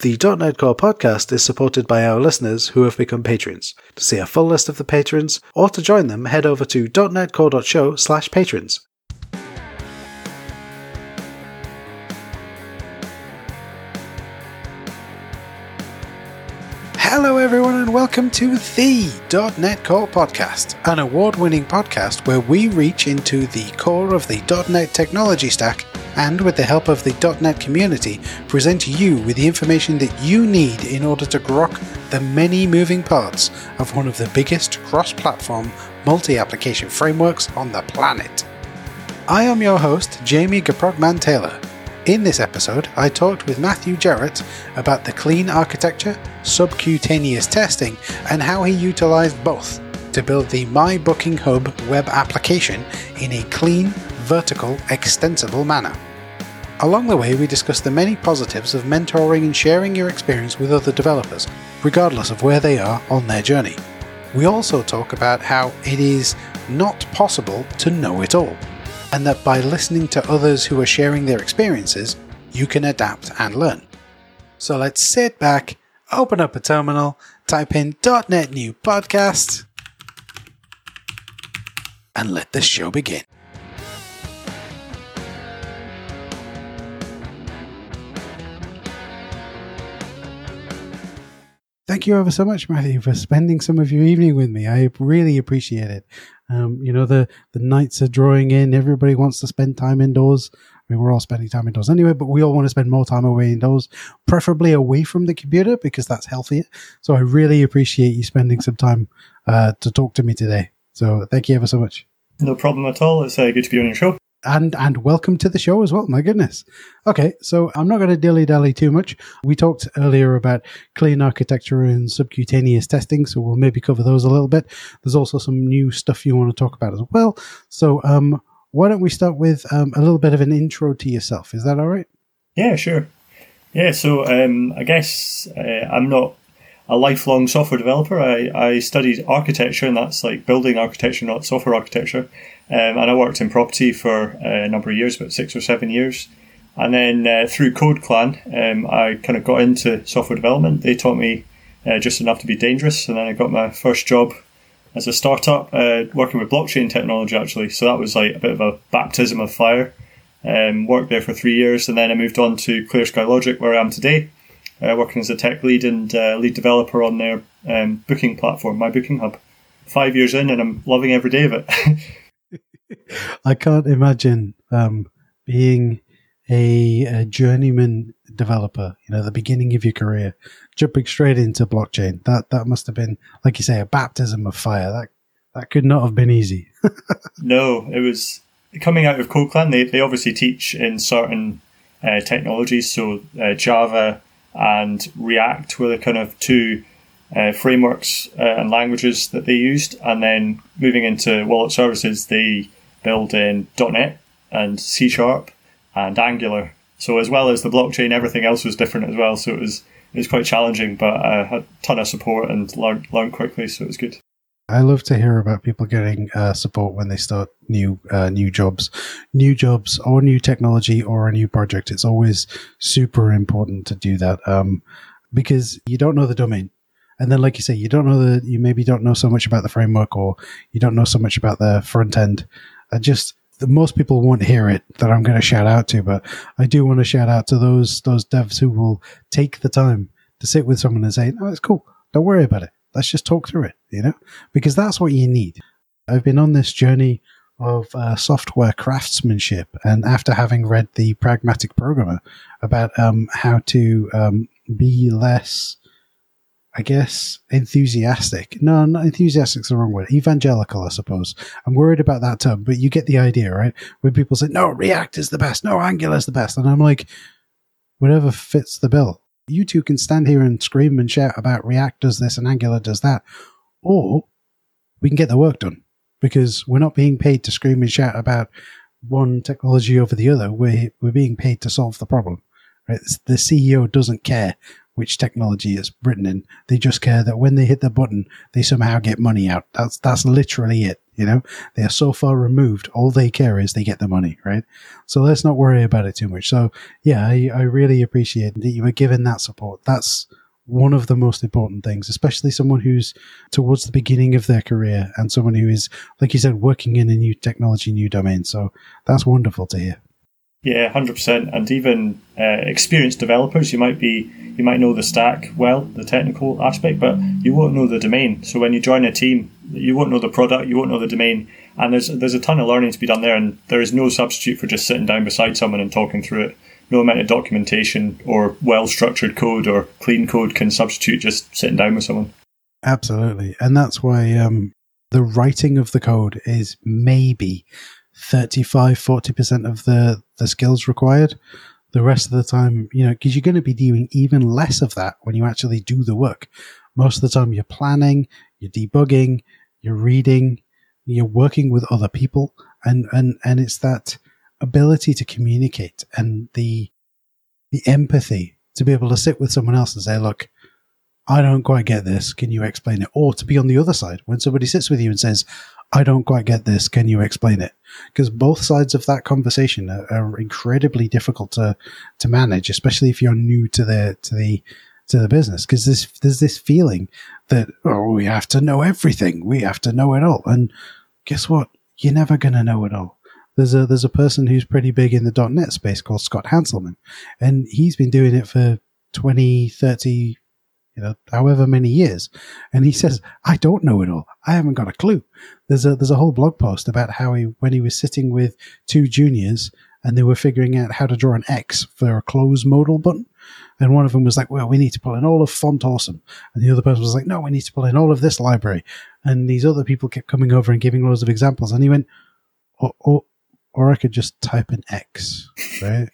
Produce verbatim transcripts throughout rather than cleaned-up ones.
The .dot net Core podcast is supported by our listeners who have become patrons. To see a full list of the patrons, or to join them, head over to dot net core dot show slash patrons. Hello everyone and welcome to the .dot net Core podcast, an award-winning podcast where we reach into the core of the .dot net technology stack and, with the help of the .dot net community, present you with the information that you need in order to grok the many moving parts of one of the biggest cross-platform multi-application frameworks on the planet. I am your host, Jamie Gaprogman Taylor. In this episode, I talked with Matthew Jarrett about the clean architecture, subcutaneous testing, and how he utilized both to build the My Booking Hub web application in a clean, vertical, extensible manner. Along the way, we discussed the many positives of mentoring and sharing your experience with other developers, regardless of where they are on their journey. We also talk about how it is not possible to know it all, and that by listening to others who are sharing their experiences, you can adapt and learn. So let's sit back, open up a terminal, type in .dot net new podcast, and let the show begin. Thank you ever so much, Matthew, for spending some of your evening with me. I really appreciate it. Um, you know, the, the nights are drawing in. Everybody wants to spend time indoors. I mean, we're all spending time indoors anyway, but we all want to spend more time away indoors, preferably away from the computer because that's healthier. So I really appreciate you spending some time uh, to talk to me today. So thank you ever so much. No problem at all. It's uh, good to be on your show. And and welcome to the show as well, my goodness. Okay, so I'm not going to dilly-dally too much. We talked earlier about clean architecture and subcutaneous testing, so we'll maybe cover those a little bit. There's also some new stuff you want to talk about as well. So um, why don't we start with um, a little bit of an intro to yourself? Is that all right? Yeah, sure. Yeah, so um, I guess uh, I'm not a lifelong software developer. I, I studied architecture, and that's like building architecture, not software architecture. Um, and I worked in property for a number of years, about six or seven years. And then uh, through CodeClan, um, I kind of got into software development. They taught me uh, just enough to be dangerous. And then I got my first job as a startup, uh, working with blockchain technology, actually. So that was like a bit of a baptism of fire. Um, worked there for three years. And then I moved on to Clear Sky Logic, where I am today, uh, working as a tech lead and uh, lead developer on their um, booking platform, My Booking Hub. Five years in, and I'm loving every day of it. I can't imagine um, being a, a journeyman developer, you know, the beginning of your career, jumping straight into blockchain. That that must have been, like you say, a baptism of fire. That that could not have been easy. No, it was coming out of CodeClan. They they obviously teach in certain uh, technologies, so uh, Java and React were the kind of two Uh, frameworks uh, and languages that they used, and then moving into wallet services, they build in .dot net and C Sharp and Angular. So as well as the blockchain, everything else was different as well. So it was it was quite challenging, but I had a ton of support and learned learned quickly. So it was good. I love to hear about people getting uh, support when they start new uh, new jobs, new jobs or new technology or a new project. It's always super important to do that um, because you don't know the domain. And then, like you say, you don't know the, you maybe don't know so much about the framework, or you don't know so much about the front end. I just, the, most people won't hear it that I'm going to shout out to, but I do want to shout out to those, those devs who will take the time to sit with someone and say, no, it's cool. Don't worry about it. Let's just talk through it, you know, because that's what you need. I've been on this journey of uh, software craftsmanship, and after having read The Pragmatic Programmer about um, how to um, be less, I guess, enthusiastic. No, not enthusiastic is the wrong word. Evangelical, I suppose. I'm worried about that term, but you get the idea, right? When people say, no, React is the best. No, Angular is the best. And I'm like, whatever fits the bill. You two can stand here and scream and shout about React does this and Angular does that. Or we can get the work done, because we're not being paid to scream and shout about one technology over the other. We're, we're being paid to solve the problem, right? The C E O doesn't care which technology is written in. They just care that when they hit the button, they somehow get money out. That's that's literally it. You know, they are so far removed. All they care is they get the money, right? So let's not worry about it too much. So yeah, I, I really appreciate that you were given that support. That's one of the most important things, especially someone who's towards the beginning of their career and someone who is, like you said, working in a new technology, new domain. So that's wonderful to hear. Yeah, one hundred percent. And even uh, experienced developers, you might be, you might know the stack well, the technical aspect, but you won't know the domain. So when you join a team, you won't know the product, you won't know the domain, and there's there's a ton of learning to be done there, and there is no substitute for just sitting down beside someone and talking through it. No amount of documentation or well-structured code or clean code can substitute just sitting down with someone. Absolutely. And that's why um, the writing of the code is maybe thirty-five, forty percent of the, the skills required. The rest of the time, you know, because you're going to be doing even less of that when you actually do the work. Most of the time you're planning, you're debugging, you're reading, you're working with other people, and, and, and it's that ability to communicate and the the empathy to be able to sit with someone else and say, look, I don't quite get this, can you explain it? Or to be on the other side when somebody sits with you and says, I don't quite get this, can you explain it? Because both sides of that conversation are, are incredibly difficult to to manage, especially if you're new to the to the to the business, because there's there's this feeling that, oh, we have to know everything, we have to know it all, and guess what, you're never going to know it all. There's a there's a person who's pretty big in the dot net space called Scott Hanselman, and he's been doing it for twenty, thirty, you know, however many years. And he says, I don't know it all. I haven't got a clue. There's a there's a whole blog post about how he, when he was sitting with two juniors and they were figuring out how to draw an X for a close modal button. And one of them was like, well, we need to pull in all of Font Awesome. And the other person was like, no, we need to pull in all of this library. And these other people kept coming over and giving loads of examples. And he went, oh, oh or I could just type an X, right?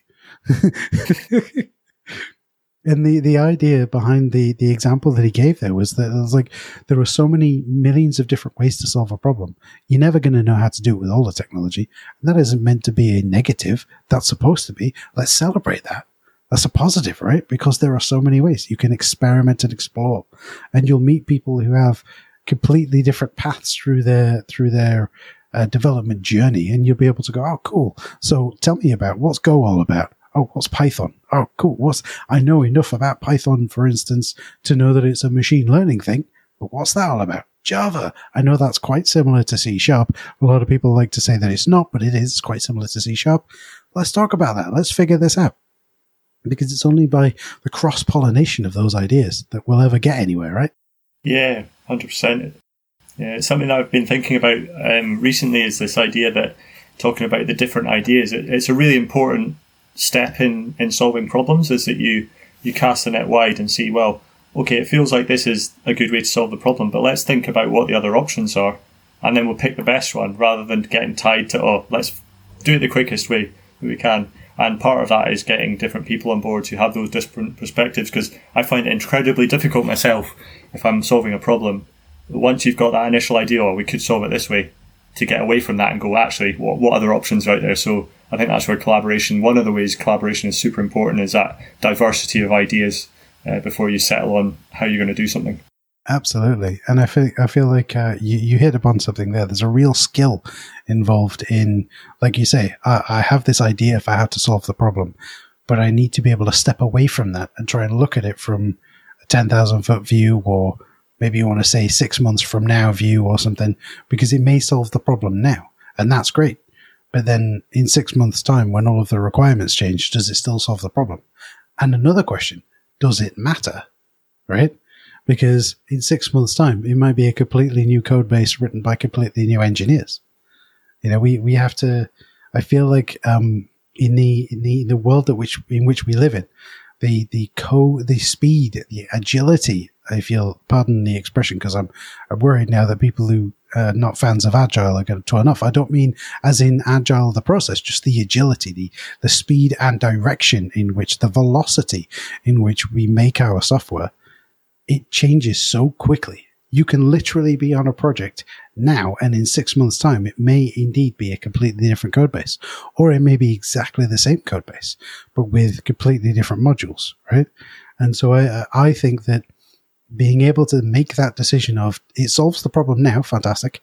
And the, the idea behind the, the example that he gave there was that it was like, there are so many millions of different ways to solve a problem. You're never going to know how to do it with all the technology. And that isn't meant to be a negative. That's supposed to be. Let's celebrate that. That's a positive, right? Because there are so many ways you can experiment and explore, and you'll meet people who have completely different paths through their, through their, Uh, development journey, and you'll be able to go, oh, cool. So tell me about what's Go all about? Oh, what's Python? Oh, cool. What's, I know enough about Python, for instance, to know that it's a machine learning thing, but what's that all about? Java. I know that's quite similar to C Sharp. A lot of people like to say that it's not, but it is quite similar to C Sharp. Let's talk about that. Let's figure this out. Because it's only by the cross-pollination of those ideas that we'll ever get anywhere, right? Yeah, one hundred percent. Yeah, it's something that I've been thinking about um, recently, is this idea that talking about the different ideas, it, it's a really important step in, in solving problems, is that you, you cast the net wide and see, well, okay, it feels like this is a good way to solve the problem, but let's think about what the other options are, and then we'll pick the best one rather than getting tied to, oh, let's do it the quickest way that we can. And part of that is getting different people on board who have those different perspectives, because I find it incredibly difficult myself if I'm solving a problem. Once you've got that initial idea, oh, we could solve it this way, to get away from that and go, actually, what, what other options are out there? So I think that's where collaboration, one of the ways collaboration is super important, is that diversity of ideas uh, before you settle on how you're going to do something. Absolutely. And I feel, I feel like uh, you, you hit upon something there. There's a real skill involved in, like you say, I, I have this idea for how to solve the problem, but I need to be able to step away from that and try and look at it from a ten thousand foot view, or maybe you want to say six months from now view or something, because it may solve the problem now. And that's great. But then in six months' time, when all of the requirements change, does it still solve the problem? And another question, does it matter? Right? Because in six months' time, it might be a completely new code base written by completely new engineers. You know, we, we have to, I feel like, um, in the, in the, the world that which, in which we live in, the, the co, the speed, the agility, I feel, pardon the expression, because I'm, I'm worried now that people who are not fans of Agile are going to turn off. I don't mean as in Agile, the process, just the agility, the, the speed and direction in which, the velocity in which we make our software. It changes so quickly. You can literally be on a project now, and in six months' time, it may indeed be a completely different code base, or it may be exactly the same code base, but with completely different modules, right? And so I, I think that being able to make that decision of, it solves the problem now, fantastic,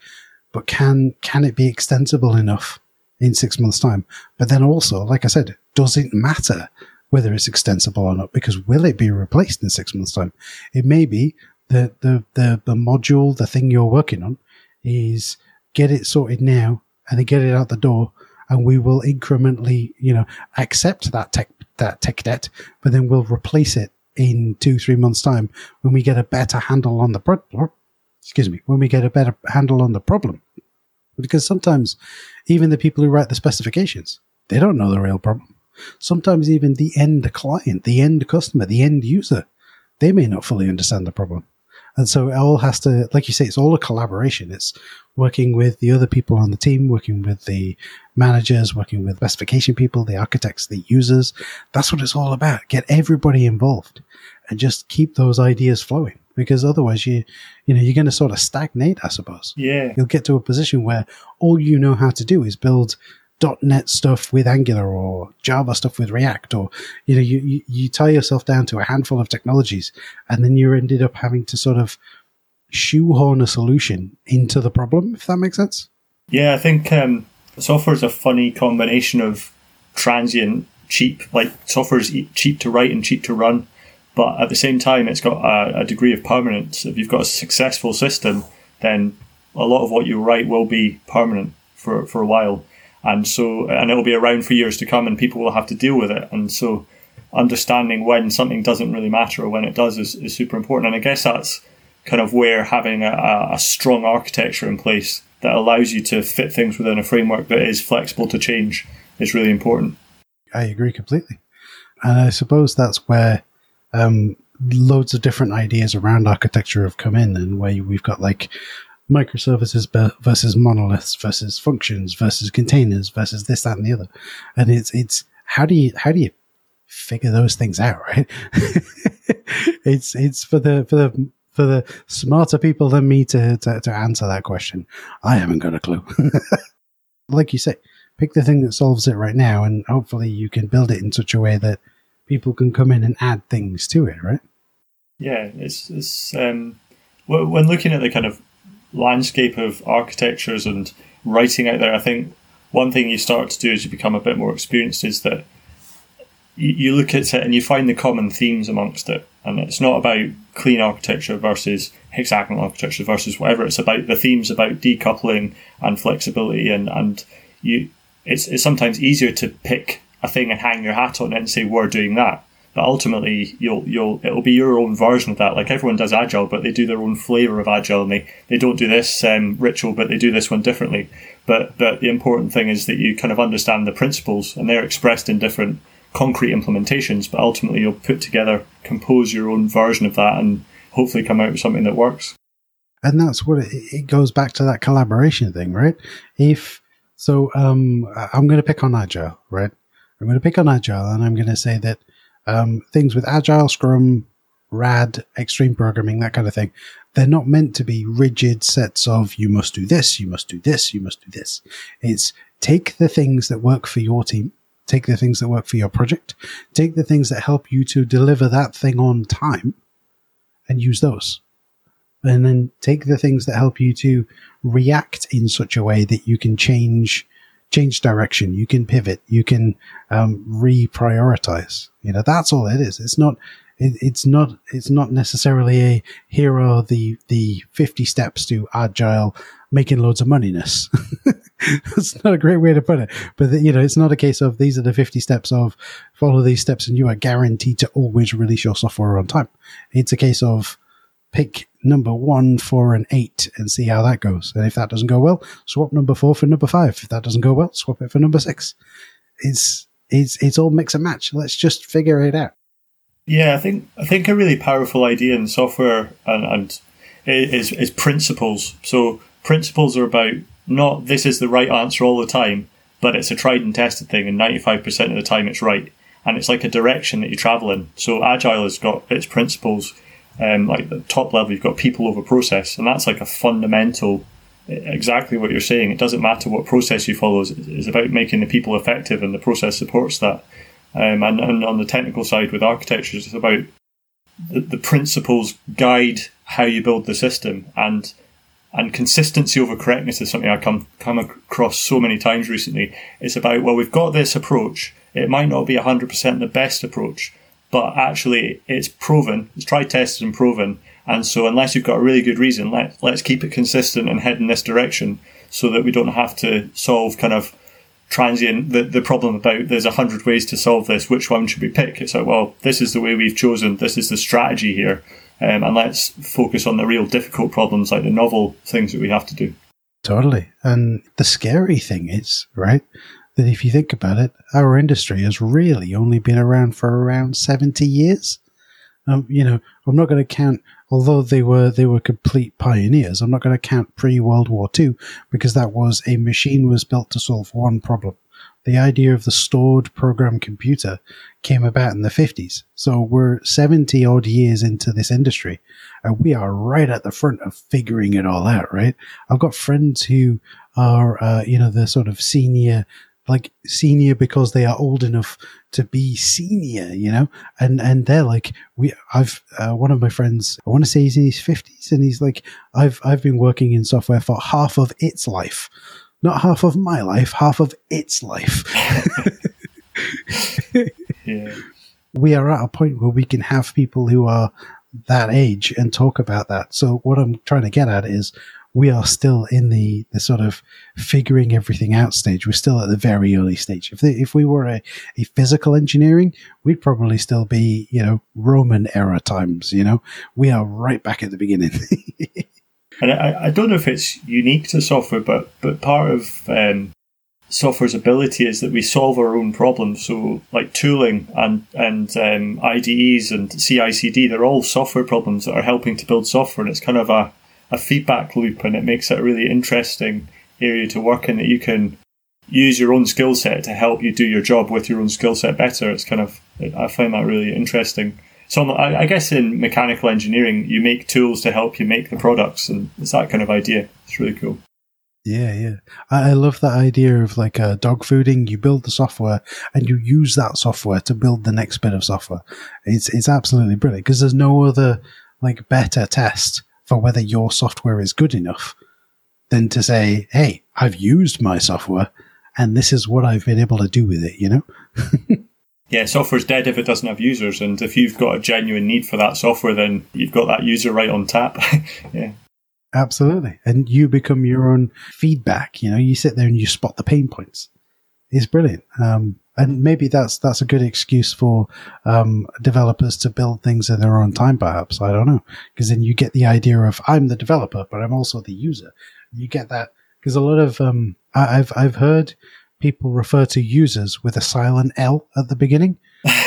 but can can it be extensible enough in six months' time? But then also, like I said, does it matter whether it's extensible or not? Because will it be replaced in six months' time? It may be that the, the, the module, the thing you're working on, is get it sorted now and then get it out the door, and we will incrementally, you know, accept that tech that tech debt, but then we'll replace it in two, three months' time when we get a better handle on the problem. Excuse me, when we get a better handle on the problem. Because sometimes even the people who write the specifications, they don't know the real problem. Sometimes even the end client, the end customer, the end user, they may not fully understand the problem. And so it all has to, like you say, it's all a collaboration. It's working with the other people on the team, working with the managers, working with specification people, the architects, the users. That's what it's all about. Get everybody involved and just keep those ideas flowing. Because otherwise, you, you know, you're going to sort of stagnate, I suppose. Yeah. You'll get to a position where all you know how to do is build .NET stuff with Angular or Java stuff with React, or, you know, you, you, you tie yourself down to a handful of technologies, and then you ended up having to sort of shoehorn a solution into the problem, if that makes sense. Yeah, I think um, software is a funny combination of transient, cheap, like software is cheap to write and cheap to run, but at the same time, it's got a, a degree of permanence. If you've got a successful system, then a lot of what you write will be permanent for, for a while. And so, and it'll be around for years to come, and people will have to deal with it. And so understanding when something doesn't really matter or when it does is, is super important. And I guess that's kind of where having a, a strong architecture in place that allows you to fit things within a framework that is flexible to change is really important. I agree completely. And I suppose that's where um, loads of different ideas around architecture have come in, and where we've got like microservices versus monoliths versus functions versus containers versus this, that, and the other. And it's, it's, how do you, how do you figure those things out, right? it's, it's for the, for the, for the smarter people than me to, to, to answer that question. I haven't got a clue. Like you say, pick the thing that solves it right now, and hopefully you can build it in such a way that people can come in and add things to it, right? Yeah, it's, it's, um, when looking at the kind of landscape of architectures and writing out there, I think one thing you start to do as you become a bit more experienced is that you, you look at it and you find the common themes amongst it. And it's not about clean architecture versus hexagonal architecture versus whatever. It's about the themes about decoupling and flexibility, and, and you it's, it's sometimes easier to pick a thing and hang your hat on it and say, we're doing that. But ultimately, you'll you'll it'll be your own version of that. Like everyone does Agile, but they do their own flavor of Agile, and they, they don't do this um, ritual, but they do this one differently. But but the important thing is that you kind of understand the principles, and they're expressed in different concrete implementations. But ultimately, you'll put together, compose your own version of that, and hopefully come out with something that works. And that's what it, it goes back to, that collaboration thing, right? If so, um, I'm going to pick on Agile, right? I'm going to pick on Agile, and I'm going to say that. Um, things with Agile, Scrum, RAD, extreme programming, that kind of thing, they're not meant to be rigid sets of you must do this, you must do this, you must do this. It's take the things that work for your team, take the things that work for your project, take the things that help you to deliver that thing on time, and use those. And then take the things that help you to react in such a way that you can change change direction, you can pivot, you can um, reprioritize. You know, that's all it is. It's not, it, it's not, it's not necessarily a, here are the, the fifty steps to Agile making loads of moneyness. That's not a great way to put it. But, the, you know, it's not a case of these are the fifty steps of follow these steps and you are guaranteed to always release your software on time. It's a case of pick number one, four, and eight and see how that goes. And if that doesn't go well, swap number four for number five. If that doesn't go well, swap it for number six. It's it's it's all mix and match. Let's just figure it out. Yeah, I think I think a really powerful idea in software and, and is is principles. So principles are about not this is the right answer all the time, but it's a tried and tested thing, and ninety-five percent of the time it's right. And it's like a direction that you travel in. So Agile has got its principles. Um, like the top level, you've got people over process, and that's like a fundamental, exactly what you're saying. It doesn't matter what process you follow, it's about making the people effective, and the process supports that. Um, and, and on the technical side with architecture, it's about the, the principles guide how you build the system, and And consistency over correctness is something I come come across so many times recently. It's about, well, we've got this approach. It might not be one hundred percent the best approach, but actually it's proven, it's tried, tested and proven. And so unless you've got a really good reason, let, let's keep it consistent and head in this direction so that we don't have to solve kind of transient, the, the problem about there's a hundred ways to solve this, which one should we pick? It's like, well, this is the way we've chosen, this is the strategy here, um, and let's focus on the real difficult problems, like the novel things that we have to do. Totally. And the scary thing is, right, that if you think about it, our industry has really only been around for around seventy years. Um, you know, I'm not going to count, although they were they were complete pioneers, I'm not going to count pre-World War Two, because that was a machine was built to solve one problem. The idea of the stored program computer came about in the fifties. So we're seventy odd years into this industry, and we are right at the front of figuring it all out, right? I've got friends who are, uh, you know, the sort of senior, like senior because they are old enough to be senior, you know, and, and they're like, we, I've, uh, one of my friends, I want to say he's in his fifties, and he's like, I've, I've been working in software for half of its life, not half of my life, half of its life. Yeah. We are at a point where we can have people who are that age and talk about that. So what I'm trying to get at is, we are still in the, the sort of figuring everything out stage. We're still at the very early stage. If they, if we were a, a physical engineering, we'd probably still be, you know, Roman era times, you know. We are right back at the beginning. And I, I don't know if it's unique to software, but, but part of um, software's ability is that we solve our own problems. So like tooling and, and um, I D Es and C I C D, they're all software problems that are helping to build software. And it's kind of a a feedback loop, and it makes it a really interesting area to work in, that you can use your own skill set to help you do your job with your own skill set better. It's kind of, I find that really interesting. So I guess in mechanical engineering, you make tools to help you make the products, and it's that kind of idea. It's really cool. Yeah, yeah. I love that idea of like uh, dog fooding. You build the software and you use that software to build the next bit of software. It's, it's absolutely brilliant, because there's no other like better test for whether your software is good enough than to say, hey, I've used my software and this is what I've been able to do with it, you know? Yeah, software's dead if it doesn't have users. And if you've got a genuine need for that software, then you've got that user right on tap. Yeah. Absolutely. And you become your own feedback. You know, you sit there and you spot the pain points. It's brilliant. Um, And maybe that's that's a good excuse for um, developers to build things in their own time, perhaps. I don't know. Because then you get the idea of, I'm the developer, but I'm also the user. You get that. Because a lot of, um, I, I've I've heard people refer to users with a silent L at the beginning.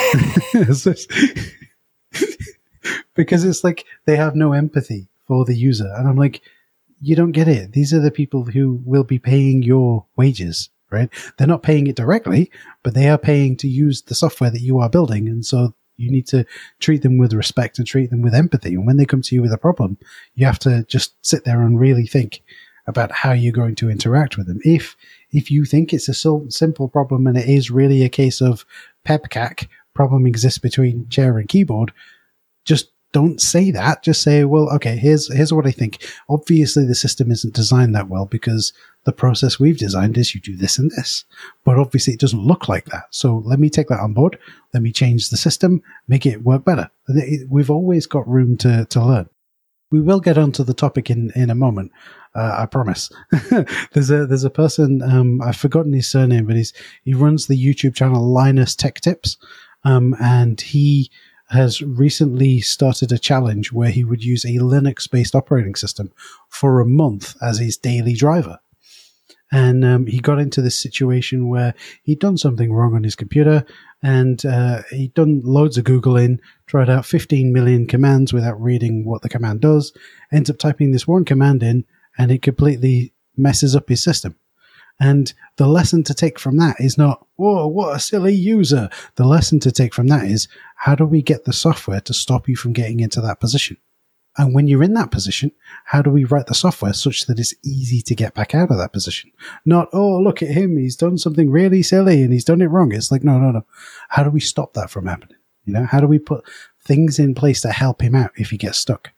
Because it's like they have no empathy for the user. And I'm like, you don't get it. These are the people who will be paying your wages. Right? They're not paying it directly, but they are paying to use the software that you are building. And so you need to treat them with respect and treat them with empathy. And when they come to you with a problem, you have to just sit there and really think about how you're going to interact with them. If, if you think it's a so simple problem and it is really a case of pepcac, problem exists between chair and keyboard, just don't say that. Just say, well, okay, here's, here's what I think. Obviously the system isn't designed that well because the process we've designed is you do this and this, but obviously it doesn't look like that. So let me take that on board. Let me change the system, make it work better. We've always got room to, to learn. We will get onto the topic in, in a moment. Uh, I promise. there's a, there's a person, um, I've forgotten his surname, but he's, he runs the YouTube channel Linus Tech Tips. Um, and he has recently started a challenge where he would use a Linux-based operating system for a month as his daily driver. And um, he got into this situation where he'd done something wrong on his computer, and uh, he'd done loads of Googling, tried out fifteen million commands without reading what the command does, ends up typing this one command in, and it completely messes up his system. And the lesson to take from that is not, whoa, what a silly user. The lesson to take from that is, how do we get the software to stop you from getting into that position? And when you're in that position, how do we write the software such that it's easy to get back out of that position? Not, oh, look at him, he's done something really silly and he's done it wrong. It's like, no, no, no. How do we stop that from happening? You know, how do we put things in place to help him out if he gets stuck?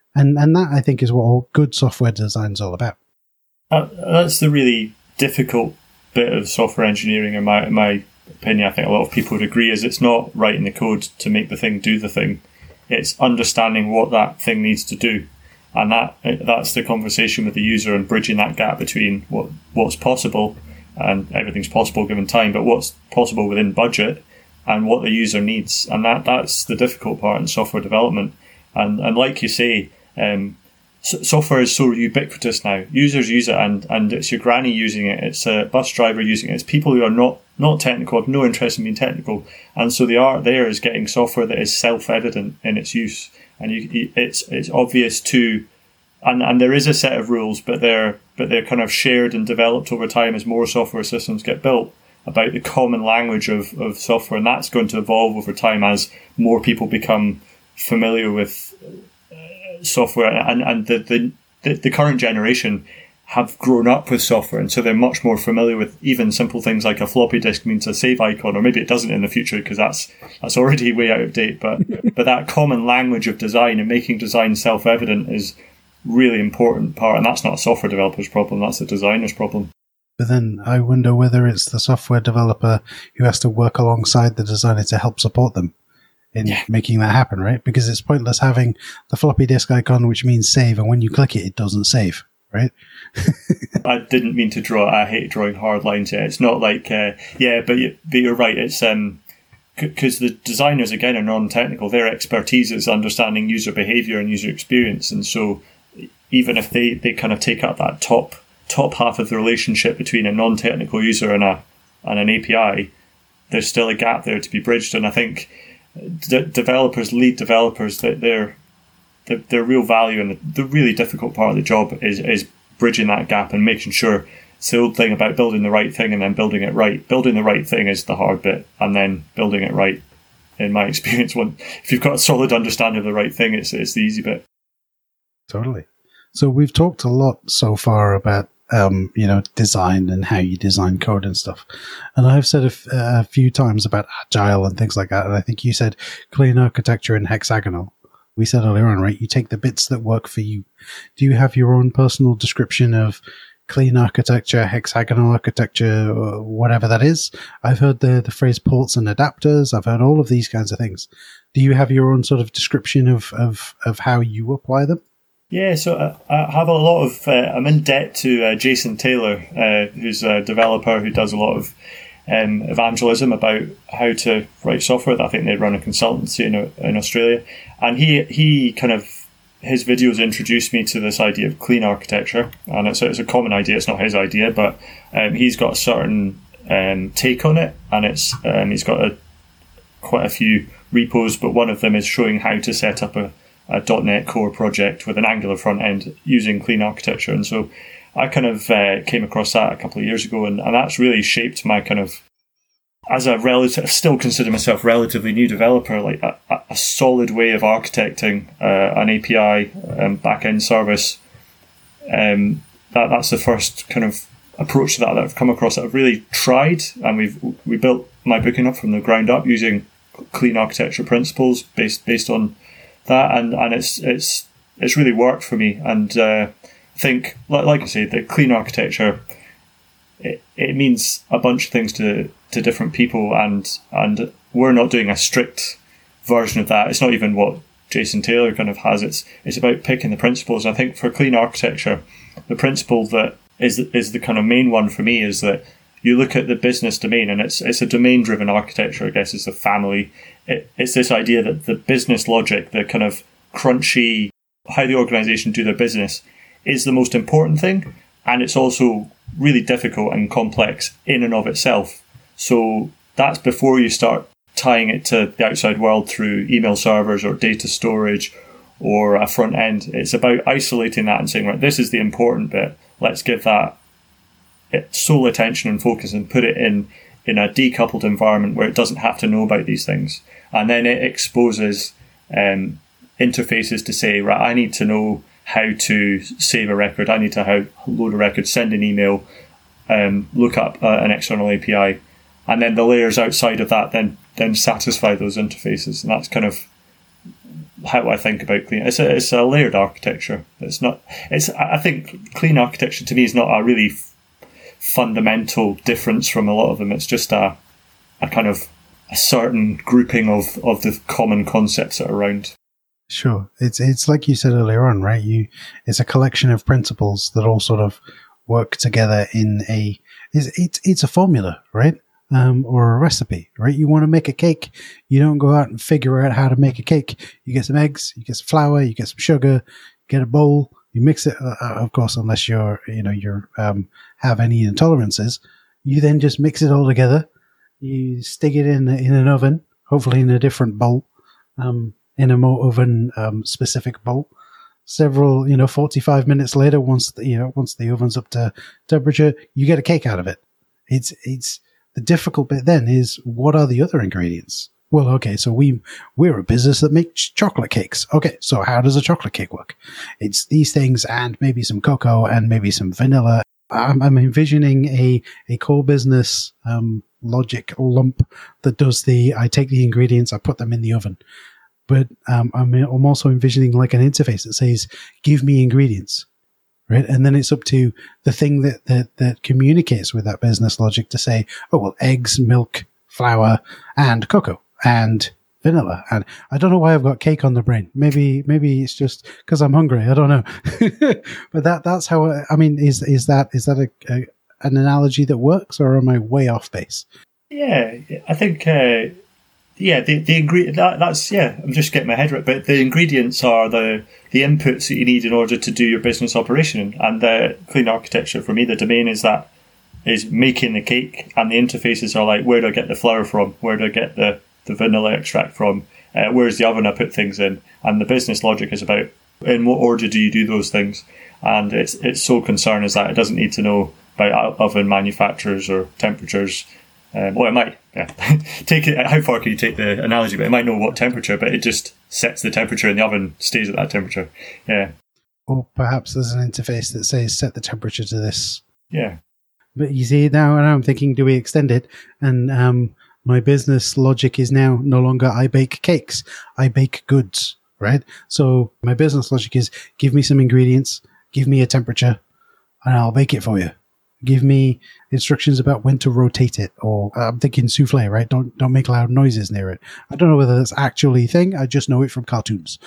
And and that, I think, is what all good software design is all about. Uh, that's the really difficult bit of software engineering, in my, in my opinion. I think a lot of people would agree, is it's not writing the code to make the thing do the thing. It's understanding what that thing needs to do. And that that's the conversation with the user and bridging that gap between what what's possible, and everything's possible given time, but what's possible within budget and what the user needs. And that that's the difficult part in software development. And and like you say, um, software is so ubiquitous now. Users use it, and, and it's your granny using it. It's a bus driver using it. It's people who are not, not technical, have no interest in being technical. And so the art there is getting software that is self-evident in its use. And you, it's it's obvious to, and, and there is a set of rules, but they're but they're kind of shared and developed over time as more software systems get built, about the common language of, of software. And that's going to evolve over time as more people become familiar with software, and, and the, the the current generation have grown up with software, and so they're much more familiar with even simple things like a floppy disk means a save icon, or maybe it doesn't in the future because that's that's already way out of date. But but that common language of design and making design self-evident is really important part, and that's not a software developer's problem, that's a designer's problem. But then I wonder whether it's the software developer who has to work alongside the designer to help support them in yeah. making that happen, right? Because it's pointless having the floppy disk icon, which means save, and when you click it, it doesn't save, right? I didn't mean to draw, I hate drawing hard lines here. It's not like, uh, yeah, but, you, but you're right. It's um, because the designers, again, are non-technical. Their expertise is understanding user behavior and user experience. And so even if they, they kind of take up that top top half of the relationship between a non-technical user and a and an A P I, there's still a gap there to be bridged. And I think D- developers, lead developers, that their their, their real value and the, the really difficult part of the job is is bridging that gap and making sure it's the old thing about building the right thing and then building it right. Building the right thing is the hard bit, and then building it right, in my experience, when if you've got a solid understanding of the right thing, it's it's the easy bit. Totally. So we've talked a lot so far about Um, you know, design and how you design code and stuff. And I've said a, f- a few times about agile and things like that. And I think you said clean architecture and hexagonal. We said earlier on, right? You take the bits that work for you. Do you have your own personal description of clean architecture, hexagonal architecture, or whatever that is? I've heard the, the phrase ports and adapters. I've heard all of these kinds of things. Do you have your own sort of description of, of, of how you apply them? Yeah, so I have a lot of, uh, I'm in debt to uh, Jason Taylor, uh, who's a developer who does a lot of um, evangelism about how to write software. I think they run a consultancy in, in Australia. And he, he kind of, his videos introduced me to this idea of clean architecture. And it's, it's a common idea, it's not his idea, but um, he's got a certain um, take on it. And it's um, he's got a, quite a few repos, but one of them is showing how to set up a a .NET Core project with an Angular front end using clean architecture. And so I kind of uh, came across that a couple of years ago, and, and that's really shaped my kind of, as a relative, still consider myself relatively new developer, like a, a solid way of architecting uh, an A P I um, back-end service. Um, that that's the first kind of approach to that that I've come across that I've really tried, and we've we built my booking up from the ground up using clean architecture principles based based on that, and, and it's it's it's really worked for me. And uh, I think, like, like I say, the clean architecture, it, it means a bunch of things to, to different people, and and we're not doing a strict version of that. It's not even what Jason Taylor kind of has. It's it's about picking the principles. I think for clean architecture, the principle that is is the kind of main one for me is that you look at the business domain, and it's it's a domain-driven architecture, I guess, is the family. It, it's this idea that the business logic, the kind of crunchy, how the organization do their business, is the most important thing. And it's also really difficult and complex in and of itself. So that's before you start tying it to the outside world through email servers or data storage or a front end. It's about isolating that and saying, right, this is the important bit. Let's give that sole attention and focus and put it in in a decoupled environment where it doesn't have to know about these things. And then it exposes um, interfaces to say, right, I need to know how to save a record. I need to how load a record, send an email, um, look up uh, an external A P I. And then the layers outside of that then then satisfy those interfaces. And that's kind of how I think about clean. It's a, it's a layered architecture. It's not. It's. I think clean architecture to me is not a really f- fundamental difference from a lot of them. It's just a a kind of a certain grouping of, of the common concepts that are around. Sure, it's it's like you said earlier on, right? You it's a collection of principles that all sort of work together in a. It's it's, it's a formula, right? Um, or a recipe, right? You want to make a cake. You don't go out and figure out how to make a cake. You get some eggs, you get some flour, you get some sugar, get a bowl, you mix it. Uh, of course, unless you're, you know, you're, um, have any intolerances, you then just mix it all together. You stick it in, in an oven, hopefully in a different bowl, um, in a more oven, um, specific bowl. Several, you know, forty-five minutes later, once the, you know, once the oven's up to temperature, you get a cake out of it. It's, it's, The difficult bit then is, what are the other ingredients? Well, okay, so we, we're a business that makes chocolate cakes. Okay, so how does a chocolate cake work? It's these things and maybe some cocoa and maybe some vanilla. I'm, I'm envisioning a, a core business um, logic lump that does the, I take the ingredients, I put them in the oven. But um, I'm, I'm also envisioning like an interface that says, give me ingredients. Right. And then it's up to the thing that, that, that communicates with that business logic to say, oh, well, eggs, milk, flour, and cocoa, and vanilla. And I don't know why I've got cake on the brain. Maybe, maybe it's just because I'm hungry. I don't know. But that, that's how, I, I mean, is, is that, is that a, a, an analogy that works, or am I way off base? Yeah, I think, uh, yeah, the, the ingredient, that, that's, yeah, I'm just getting my head right, but the ingredients are the, the inputs that you need in order to do your business operation. And the clean architecture, for me, the domain is that, is making the cake, and the interfaces are like, where do I get the flour from? Where do I get the, the vanilla extract from? Uh, where's the oven I put things in? And the business logic is about, in what order do you do those things? And it's, it's so concerned is that it doesn't need to know about oven manufacturers or temperatures. Um, well, it might, yeah. Take it. How far can you take the analogy? But it might know what temperature, but it just sets the temperature, and the oven stays at that temperature. Yeah. Or perhaps there's an interface that says set the temperature to this. Yeah. But you see, now, now I'm thinking, do we extend it? And um, my business logic is now no longer I bake cakes, I bake goods, right? So my business logic is, give me some ingredients, give me a temperature, and I'll bake it for you. Give me instructions about when to rotate it, or uh, I'm thinking souffle, right? Don't don't make loud noises near it. I don't know whether that's actually a thing. I just know it from cartoons.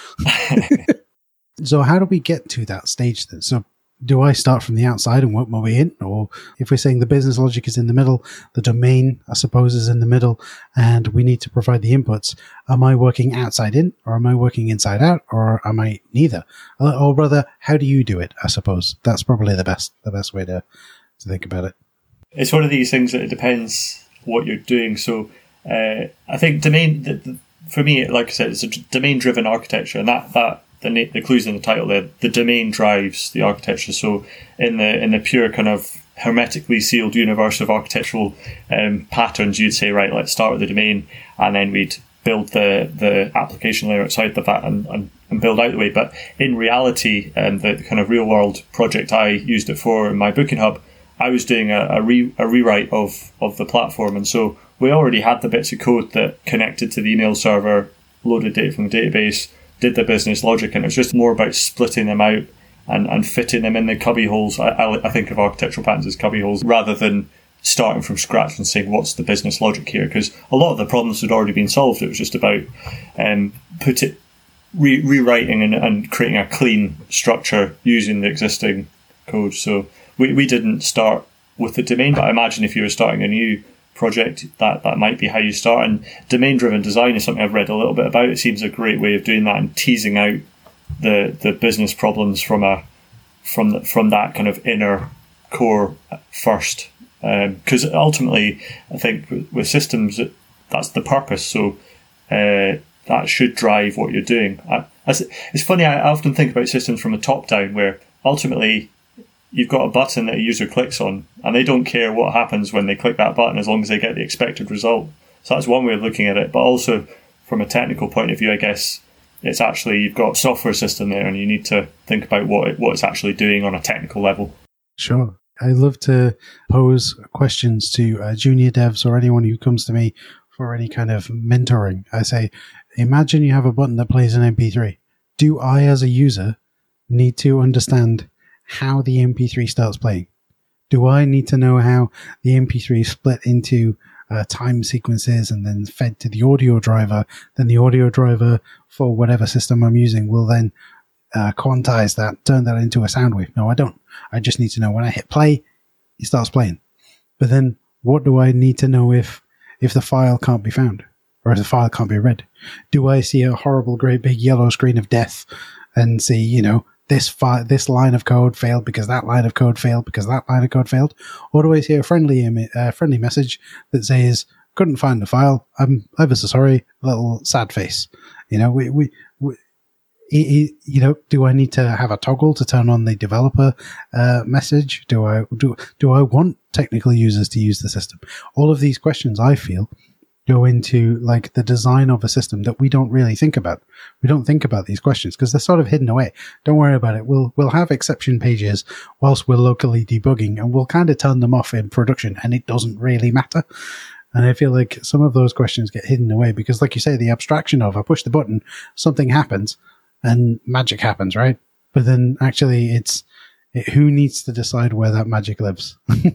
So how do we get to that stage then? So do I start from the outside and work my way in? Or if we're saying the business logic is in the middle, the domain, I suppose, is in the middle, and we need to provide the inputs, am I working outside in, or am I working inside out, or am I neither? Or rather, how do you do it, I suppose? That's probably the best the best way to to think about it. It's one of these things that it depends what you're doing. So uh, I think domain, the, the, for me, like I said, it's a domain-driven architecture, and that that the, the clues in the title there, the domain drives the architecture. So in the in the pure kind of hermetically sealed universe of architectural um, patterns, you'd say, right, let's start with the domain, and then we'd build the, the application layer outside of that and, and, and build out the way. But in reality, um, the kind of real-world project I used it for in my Booking Hub, I was doing a, a, re, a rewrite of, of the platform, and so we already had the bits of code that connected to the email server, loaded data from the database, did the business logic, and it was just more about splitting them out and, and fitting them in the cubby holes. I, I, I think of architectural patterns as cubby holes, rather than starting from scratch and saying, what's the business logic here? Because a lot of the problems had already been solved. It was just about um, put it, re- rewriting and, and creating a clean structure using the existing code. So we, we didn't start with the domain, but I imagine if you were starting a new project, that, that might be how you start. And domain-driven design is something I've read a little bit about. It seems a great way of doing that and teasing out the the business problems from a from the, from that kind of inner core first. Because um, ultimately, I think with, with systems, that's the purpose. So uh, that should drive what you're doing. I, it's funny, I often think about systems from the top down, where ultimately you've got a button that a user clicks on, and they don't care what happens when they click that button as long as they get the expected result. So that's one way of looking at it. But also from a technical point of view, I guess it's actually, you've got a software system there, and you need to think about what it, what it's actually doing on a technical level. Sure. I love to pose questions to uh, junior devs or anyone who comes to me for any kind of mentoring. I say, Imagine you have a button that plays an M P three. Do I, as a user, need to understand how the M P three starts playing? Do I need to know how the M P three is split into uh, time sequences and then fed to the audio driver? Then the audio driver for whatever system I'm using will then uh, quantize that, turn that into a sound wave. No, I don't. I just need to know when I hit play, it starts playing. But then what do I need to know if, if the file can't be found or if the file can't be read? Do I see a horrible, great big yellow screen of death and see, you know, this fi- this line of code failed because that line of code failed because that line of code failed? Or do I see a friendly imi- uh, friendly message that says, couldn't find the file, I'm ever so sorry, little sad face? You know, we, we, we you know, do I need to have a toggle to turn on the developer uh, message? Do I do do I want technical users to use the system? All of these questions, I feel, go into like the design of a system that we don't really think about. We don't think about these questions because they're sort of hidden away. Don't worry about it. We'll we'll have exception pages whilst we're locally debugging, and we'll kind of turn them off in production, and it doesn't really matter. And I feel like some of those questions get hidden away because, like you say, the abstraction of I push the button, something happens, and magic happens, right? But then actually it's it, who needs to decide where that magic lives?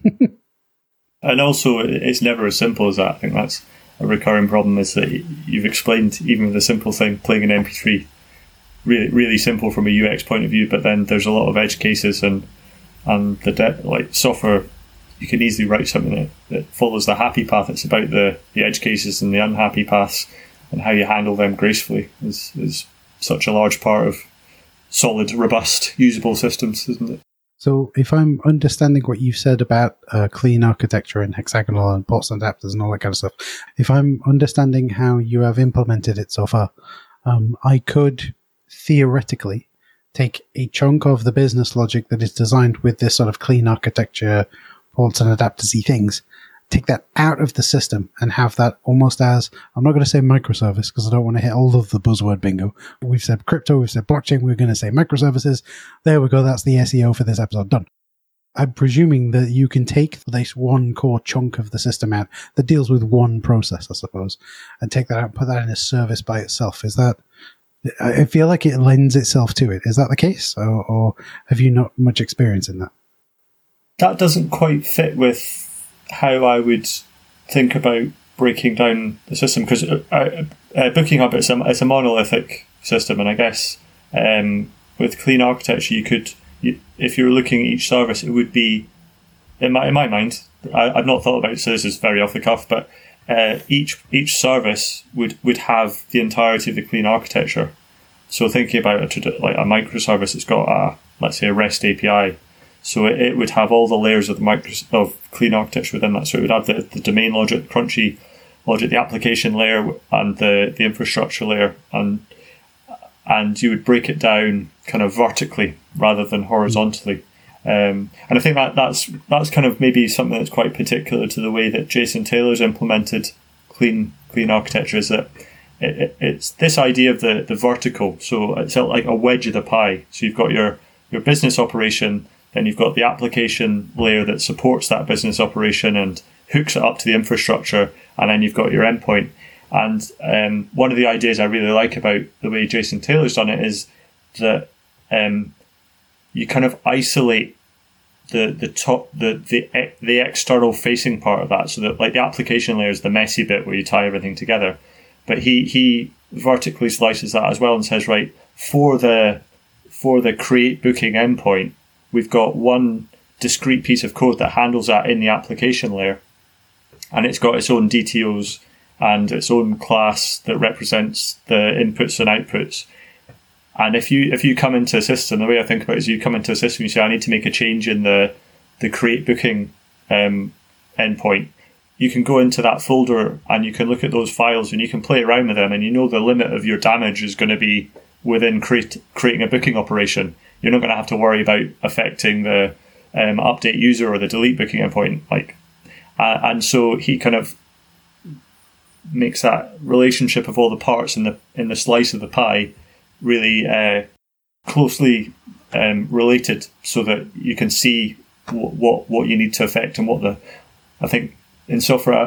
And also, it's never as simple as that. I think that's a recurring problem, is that you've explained even the simple thing, playing an M P three, really really simple from a U X point of view, but then there's a lot of edge cases and and the de- like software, you can easily write something that, that follows the happy path. It's about the, the edge cases and the unhappy paths and how you handle them gracefully is, is such a large part of solid, robust, usable systems, isn't it? So if I'm understanding what you've said about uh, clean architecture and hexagonal and ports and adapters and all that kind of stuff, if I'm understanding how you have implemented it so far, um, I could theoretically take a chunk of the business logic that is designed with this sort of clean architecture, ports and adapters-y things, take that out of the system and have that almost as, I'm not going to say microservice because I don't want to hit all of the buzzword bingo. We've said crypto, we've said blockchain, we're going to say microservices. There we go. That's the S E O for this episode. Done. I'm presuming that you can take this one core chunk of the system out that deals with one process, I suppose, and take that out and put that in a service by itself. Is that, I feel like it lends itself to it. Is that the case? Or, or have you not much experience in that? That doesn't quite fit with how I would think about breaking down the system, because uh, uh, Booking Hub is a, it's a monolithic system, and I guess um, with clean architecture, you could, you, if you were looking at each service, it would be, in my in my mind, I, I've not thought about it, so this is very off the cuff, but uh, each each service would, would have the entirety of the clean architecture. So thinking about a, like a microservice, it's got a, let's say, a REST A P I. So it, it would have all the layers of the micro, of clean architecture within that. So it would have the, the domain logic, the crunchy logic, the application layer, and the, the infrastructure layer, and and you would break it down kind of vertically rather than horizontally. Um, and I think that that's that's kind of maybe something that's quite particular to the way that Jason Taylor's implemented clean clean architecture, is that it, it, it's this idea of the, the vertical. So it's like a wedge of the pie. So you've got your your business operation. Then you've got the application layer that supports that business operation and hooks it up to the infrastructure, and then you've got your endpoint. And um, one of the ideas I really like about the way Jason Taylor's done it is that um, you kind of isolate the the top the the the external facing part of that, so that like the application layer is the messy bit where you tie everything together. But he he vertically slices that as well and says, right, for the for the create booking endpoint, we've got one discrete piece of code that handles that in the application layer, and it's got its own D T Os and its own class that represents the inputs and outputs. And if you if you come into a system, the way I think about it is you come into a system, you say, I need to make a change in the the create booking um, endpoint. You can go into that folder and you can look at those files and you can play around with them, and you know the limit of your damage is going to be within create, creating a booking operation. You're not going to have to worry about affecting the um, update user or the delete booking endpoint. Like, uh, and so he kind of makes that relationship of all the parts in the in the slice of the pie really uh, closely um, related, so that you can see what, what what you need to affect and what the. I think in software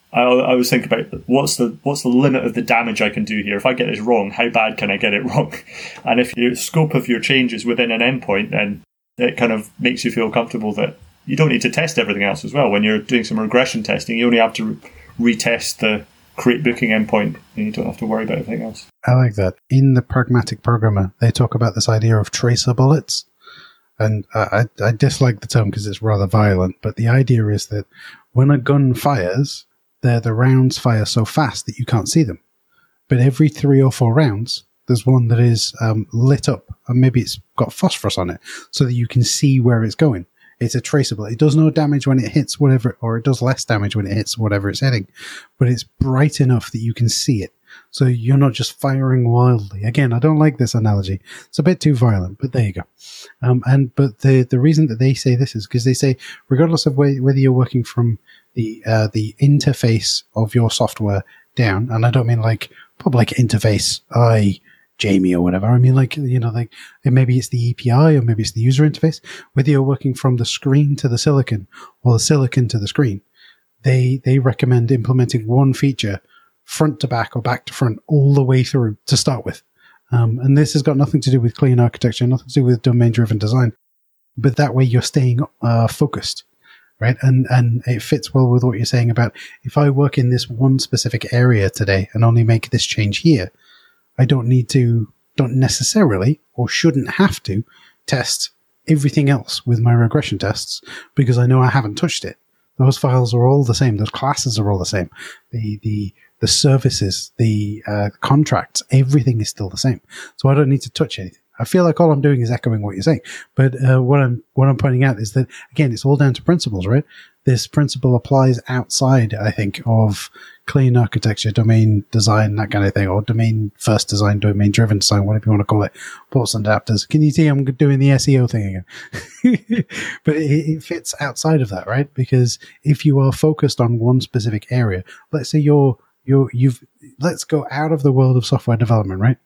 I, I always think about what's the what's the limit of the damage I can do here. If I get this wrong, how bad can I get it wrong? And if your scope of your change is within an endpoint, then it kind of makes you feel comfortable that you don't need to test everything else as well. When you're doing some regression testing, you only have to re- retest the create booking endpoint, and you don't have to worry about everything else. I like that. In the Pragmatic Programmer, they talk about this idea of tracer bullets. And uh, I, I dislike the term because it's rather violent, but the idea is that when a gun fires, the, the rounds fire so fast that you can't see them. But every three or four rounds, there's one that is um, lit up, and maybe it's got phosphorus on it, so that you can see where it's going. It's a traceable. It does no damage when it hits whatever, or it does less damage when it hits whatever it's hitting, but it's bright enough that you can see it. So you're not just firing wildly. Again, I don't like this analogy. It's a bit too violent, but there you go. Um, and but the the reason that they say this is because they say, regardless of where, whether you're working from the uh, the interface of your software down, and I don't mean like public interface, I Jamie or whatever. I mean like, you know, like maybe it's the A P I or maybe it's the user interface. Whether you're working from the screen to the silicon or the silicon to the screen, they they recommend implementing one feature front to back or back to front all the way through to start with. Um, and this has got nothing to do with clean architecture, nothing to do with domain-driven design, but that way you're staying uh, focused, right? And and it fits well with what you're saying about if I work in this one specific area today and only make this change here, I don't need to, don't necessarily or shouldn't have to test everything else with my regression tests because I know I haven't touched it. Those files are all the same. Those classes are all the same. The the the services, the uh, contracts, everything is still the same. So I don't need to touch anything. I feel like all I'm doing is echoing what you're saying. But uh, what I'm what I'm pointing out is that, again, it's all down to principles, right? This principle applies outside, I think, of clean architecture, domain design, that kind of thing, or domain first design, domain driven design, whatever you want to call it, ports and adapters. Can you see I'm doing the S E O thing again? But it, it fits outside of that, right? Because if you are focused on one specific area, let's say you're, you're, you've, let's go out of the world of software development, right?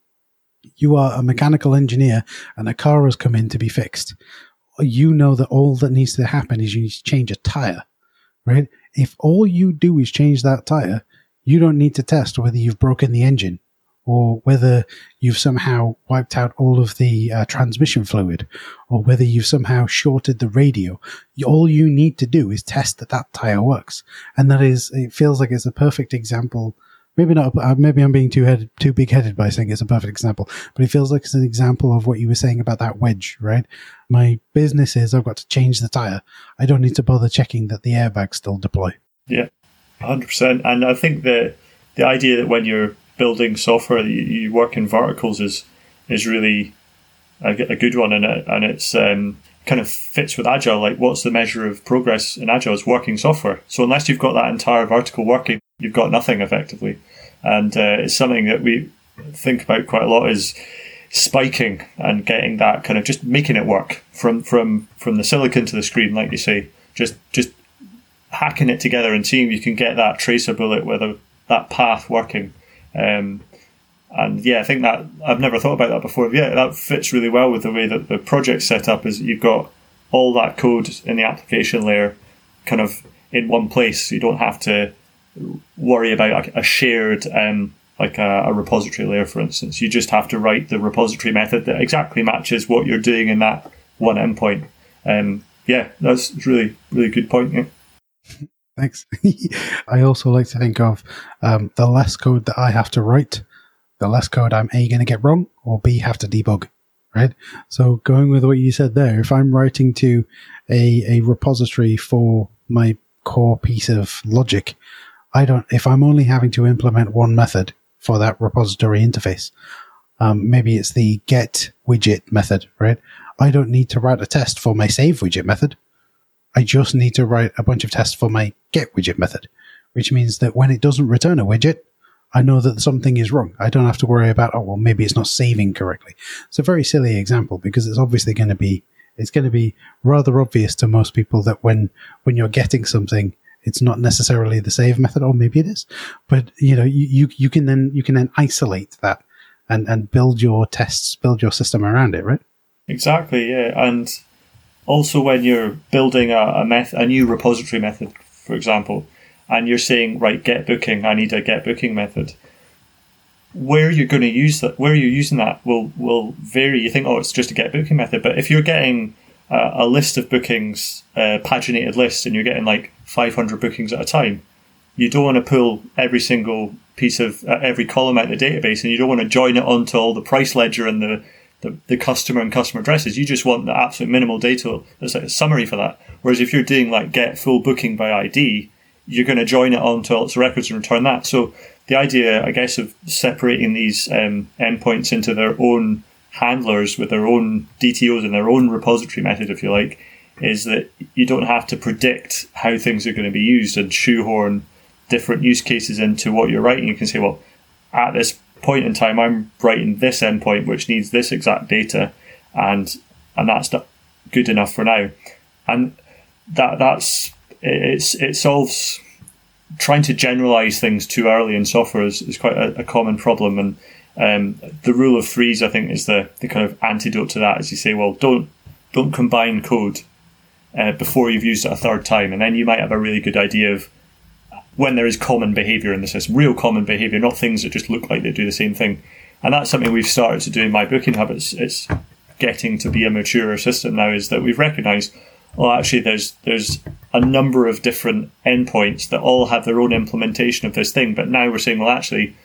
You are a mechanical engineer and a car has come in to be fixed. You know that all that needs to happen is you need to change a tire, right? If all you do is change that tire, you don't need to test whether you've broken the engine or whether you've somehow wiped out all of the uh, transmission fluid or whether you've somehow shorted the radio. All you need to do is test that that tire works. And that is, it feels like it's a perfect example. Maybe not, maybe I'm being too headed, too big-headed by saying it's a perfect example, but it feels like it's an example of what you were saying about that wedge, right? My business is I've got to change the tire. I don't need to bother checking that the airbags still deploy. Yeah, one hundred percent. And I think that the idea that when you're building software, you, you work in verticals is is really a, a good one, and it, and it's um, kind of fits with Agile. Like, what's the measure of progress in Agile? It's working software. So unless you've got that entire vertical working, you've got nothing effectively. And uh, it's something that we think about quite a lot is spiking and getting that kind of just making it work from from from the silicon to the screen, like you say, just just hacking it together and seeing if you can get that tracer bullet, whether that path working. Um, and yeah, I think that I've never thought about that before. Yeah, that fits really well with the way that the project's set up. Is you've got all that code in the application layer kind of in one place. You don't have to worry about a shared um, like a, a repository layer, for instance. You just have to write the repository method that exactly matches what you're doing in that one endpoint. Um, yeah, that's a really, really good point. Yeah. Thanks. I also like to think of um, the less code that I have to write, the less code I'm A, going to get wrong, or B, have to debug, right? So going with what you said there, if I'm writing to a, a repository for my core piece of logic, I don't, if I'm only having to implement one method for that repository interface, um, maybe it's the get widget method, right? I don't need to write a test for my save widget method. I just need to write a bunch of tests for my get widget method, which means that when it doesn't return a widget, I know that something is wrong. I don't have to worry about, oh, well, maybe it's not saving correctly. It's a very silly example because it's obviously going to be, it's going to be rather obvious to most people that when, when you're getting something, it's not necessarily the save method, or maybe it is, but you know, you, you, you can then, you can then isolate that and, and build your tests, build your system around it, right? Exactly. Yeah. And also when you're building a, a method, a new repository method, for example, and you're saying, right, get booking, I need a get booking method. Where you're going to use that, where you're using that will will vary. You think, oh, it's just a get booking method, but if you're getting uh, a list of bookings, uh, paginated list, and you're getting like five hundred bookings at a time, you don't want to pull every single piece of uh, every column out of the database, and you don't want to join it onto all the price ledger and the, the the customer and customer addresses. You just want the absolute minimal data that's like a summary for that. Whereas if you're doing like get full booking by I D, you're going to join it onto all its records and return that. So the idea, I guess, of separating these um, endpoints into their own handlers with their own D T Os and their own repository method, if you like, is that you don't have to predict how things are going to be used and shoehorn different use cases into what you're writing. You can say, well, at this point in time, I'm writing this endpoint which needs this exact data, and and that's not good enough for now. And that that's it's it solves. Trying to generalize things too early in software is, is quite a, a common problem, and um, the rule of threes, I think, is the, the kind of antidote to that. As you say, well, don't don't combine code uh, before you've used it a third time, and then you might have a really good idea of when there is common behavior in the system, real common behavior, not things that just look like they do the same thing. And that's something we've started to do in My Booking Hub. It's, it's getting to be a mature system now, is that we've recognized, well, actually, there's there's a number of different endpoints that all have their own implementation of this thing. But now we're saying, well, actually,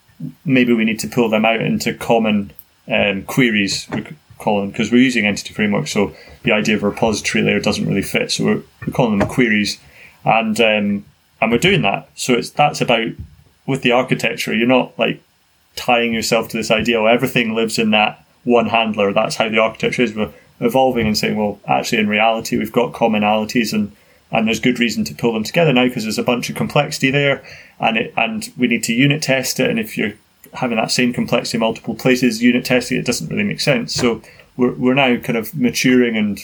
maybe we need to pull them out into common um, queries, we call them, because we're using Entity Framework. So the idea of a repository layer doesn't really fit. So we're, we're calling them queries, and um, and we're doing that. So it's that's about, with the architecture, you're not like tying yourself to this idea, oh, everything lives in that one handler. That's how the architecture is. We're evolving and saying, well, actually, in reality, we've got commonalities, and, and there's good reason to pull them together now because there's a bunch of complexity there, and it and we need to unit test it. And if you're having that same complexity in multiple places, unit testing it doesn't really make sense. So we're we're now kind of maturing and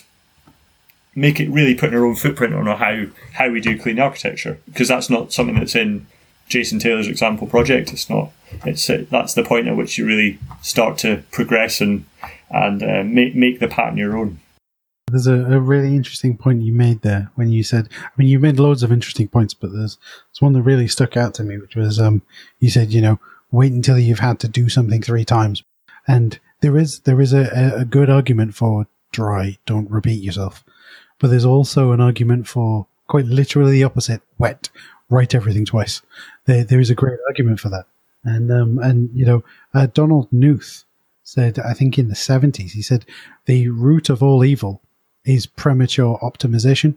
make it really putting our own footprint on how how we do clean architecture, because that's not something that's in Jason Taylor's example project. It's not. It's uh, that's the point at which you really start to progress and and uh, make make the pattern your own. There's a, a really interesting point you made there when you said, I mean, you made loads of interesting points, but there's, there's one that really stuck out to me, which was, um, you said, you know, wait until you've had to do something three times. And there is, there is a, a good argument for dry, don't repeat yourself. But there's also an argument for quite literally the opposite, wet, write everything twice. There, there is a great argument for that. And, um, and, you know, uh, Donald Knuth said, I think in the seventies, he said, the root of all evil is premature optimization.